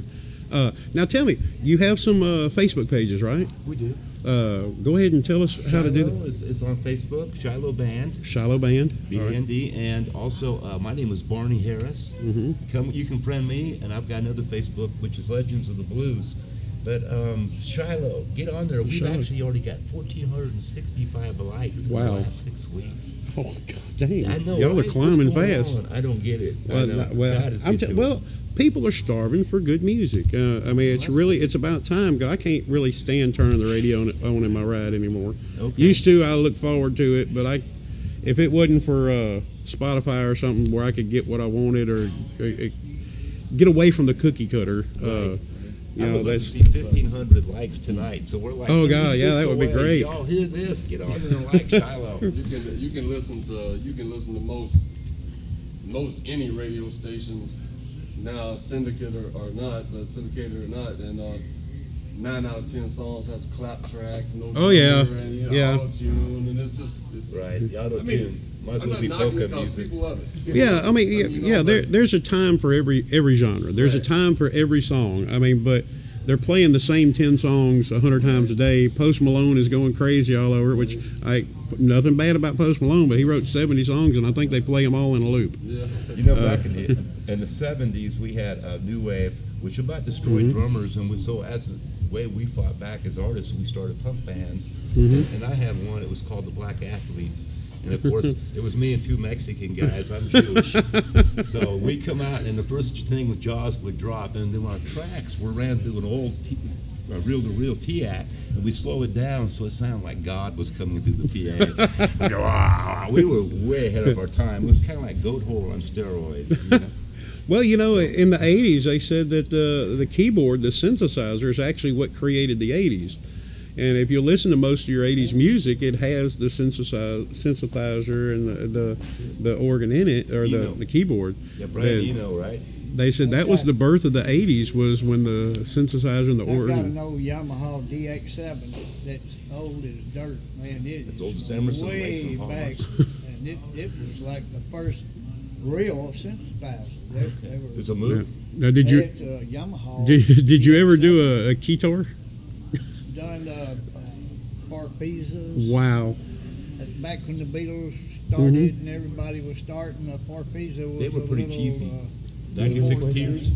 Uh, now tell me, you have some uh, Facebook pages, right? We do. Uh, go ahead and tell us how to do Shiloh that. is, is on Facebook, Shiloh Band, Shiloh Band. B All A right. N D, and also uh, my name is Barney Harris. Mhm. Come, you can friend me, and I've got another Facebook, which is Legends of the Blues. But um, Shiloh, get on there. We've Shiloh. actually already got one thousand four hundred sixty-five likes in Wow. the last six weeks. Oh God, dang! I know. Y'all are right? What's climbing going fast. on? I don't get it. I Well, know. not- well, God is I'm good t- to well, us. people are starving for good music. Uh, I mean, it's that's really it's about time. 'Cause I can't really stand turning the radio on, on in my ride anymore. Okay. Used to, I look forward to it, but I, if it wasn't for uh, Spotify or something where I could get what I wanted or uh, uh, get away from the cookie cutter, uh, you I know, would love to that's see fifteen hundred likes tonight. So we're like, Oh, thirty-six God, yeah, that would be away. great. Y'all hear this? Get on there and like Shiloh. You can you can listen to you can listen to most most any radio stations now, syndicate or, or not, but syndicated or not, and uh, nine out of ten songs has a clap track. No Oh, yeah. drummer, and, you know, Yeah. auto-tune, and it's just it's, Right. The auto I tune. mean, Might as I'm well not be knocking polka it 'cause music. people love it. Yeah, I mean, yeah, you know, yeah there, but- there's a time for every every genre. There's Right. a time for every song. I mean, but they're playing the same ten songs a hundred times a day. Post Malone is going crazy all over it, which I nothing bad about Post Malone, but he wrote seventy songs, and I think they play them all in a loop. Yeah. You know, back in the in the seventies, we had a new wave, which about destroyed Mhm. drummers, and we, so as the way we fought back as artists, we started punk bands, Mhm. and I had one. It was called the Black Athletes, and of course, it was me and two Mexican guys. I'm Jewish, so we come out, and the first thing with Jaws would drop, and then our tracks were ran through an old T, a reel-to-reel T A C, and we slow it down so it sounded like God was coming through the P A. We go, "Wow." We were way ahead of our time. It was kind of like Goat Hole on steroids. You know? Well, you know, in the eighties, they said that the the keyboard, the synthesizer, is actually what created the eighties. And if you listen to most of your eighties music, it has the synthesizer, synthesizer and the, the the organ in it, or the, Eno. the keyboard. Yeah, Brian And Eno, right? They said that was the birth of the eighties, was when the synthesizer and the I've got organ. an old Yamaha D X seven that's old as dirt, man. It It's is old as Emerson Lake way from back, Palmer's. and it, it was like the first real synthesizer. They, they were, There's a move. Now, did you It's a Yamaha. did, did you ever do a, a keytar? Done uh, uh, Farfisas. Wow. Back when the Beatles started Mhm. and everybody was starting, the Farfisa was They were a pretty little, cheesy. Uh, ninety-six little- Tears.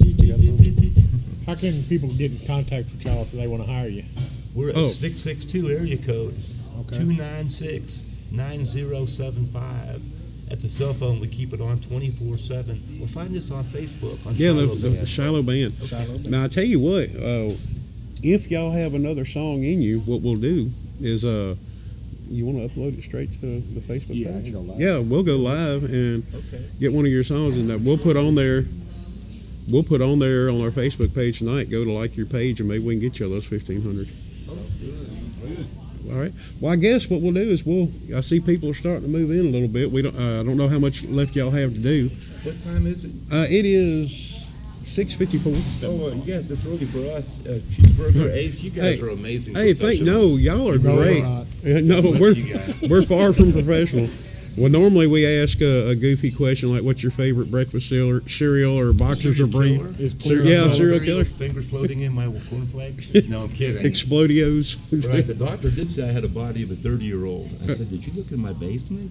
How can people get in contact with y'all if they want to hire you? We're at Oh. six six two area code, Okay. two nine six, nine zero seven five. That's a cell phone. We keep it on twenty-four seven. Well, find us on Facebook. On Yeah, the, Shiloh the, Band. the shallow band. Shiloh. Now I tell you what, uh, if y'all have another song in you, what we'll do is, uh, you want to upload it straight to the Facebook Yeah, I page? can go live. Yeah, we'll go live and Okay. get one of your songs, and uh, we'll put on there. We'll put on there on our Facebook page tonight. Go to like your page, and maybe we can get you those fifteen hundred. Sounds good. All right. Well, I guess what we'll do is we'll. I see people are starting to move in a little bit. We don't. Uh, I don't know how much left y'all have to do. What time is it? Uh, it is six fifty-four. Oh, uh, yes, it's early for us. Uh, cheeseburger Ace, you guys Hey, are amazing. Hey, thank no, professionals. y'all are No, we're great. not. Uh, no, Bless we're you guys. we're far from professional. Well, normally we ask a, a goofy question like, "What's your favorite breakfast cereal, cereal or boxers or Serial brie?" killer? Is Cer- clear yeah, up. serial killer. Fingers floating in my cornflakes. No, I'm kidding. Explodios. Right, the doctor did say I had a body of a thirty-year-old. I said, "Did you look in my basement?"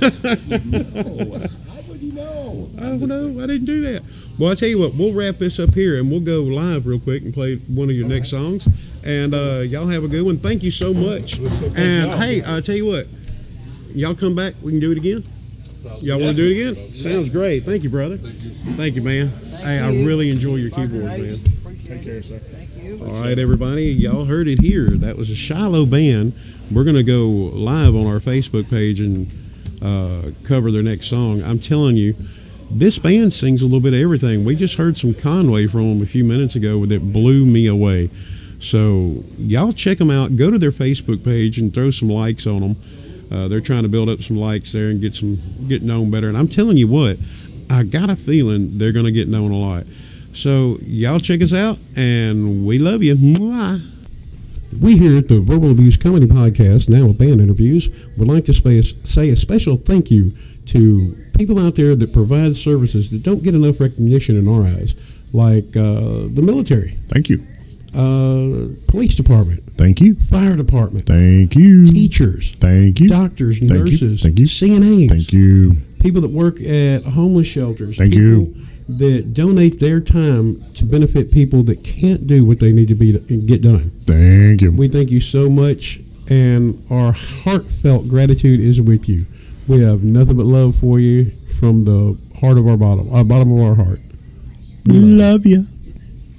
No. How would he know? Oh no, I didn't do that. Well, I tell you what, we'll wrap this up here and we'll go live real quick and play one of your next songs. And uh, y'all have a good one. Thank you so much. Well, so thank And y'all. hey, I tell you what, y'all come back. We can do it again. Sounds Y'all good. want to do it again? Sounds good. Sounds great. Thank you, brother. Thank you. Thank you, man. Hey, I you. really enjoy your Parker keyboard, Ace, man. appreciate Take care, it. sir. Thank you. All right, everybody, y'all heard it here. That was a Shiloh band. We're going to go live on our Facebook page and uh, cover their next song. I'm telling you, this band sings a little bit of everything. We just heard some Conway from them a few minutes ago that blew me away. So y'all check them out. Go to their Facebook page and throw some likes on them. Uh, they're trying to build up some likes there and get some get known better. And I'm telling you what, I got a feeling they're going to get known a lot. So y'all check us out, and we love you. Mwah. We here at the Verbal Abuse Comedy Podcast, now with band interviews, would like to space, say a special thank you to people out there that provide services that don't get enough recognition in our eyes, like uh, the military, Thank you. uh, police department, Thank you. fire department, Thank you. teachers, Thank you. doctors, Thank you. nurses, Thank you. C N As, Thank you. people that work at homeless shelters, Thank people you. that donate their time to benefit people that can't do what they need to be to get done. Thank you. We thank you so much, and our heartfelt gratitude is with you. We have nothing but love for you from the heart of our bottom, uh, bottom of our heart. Love you.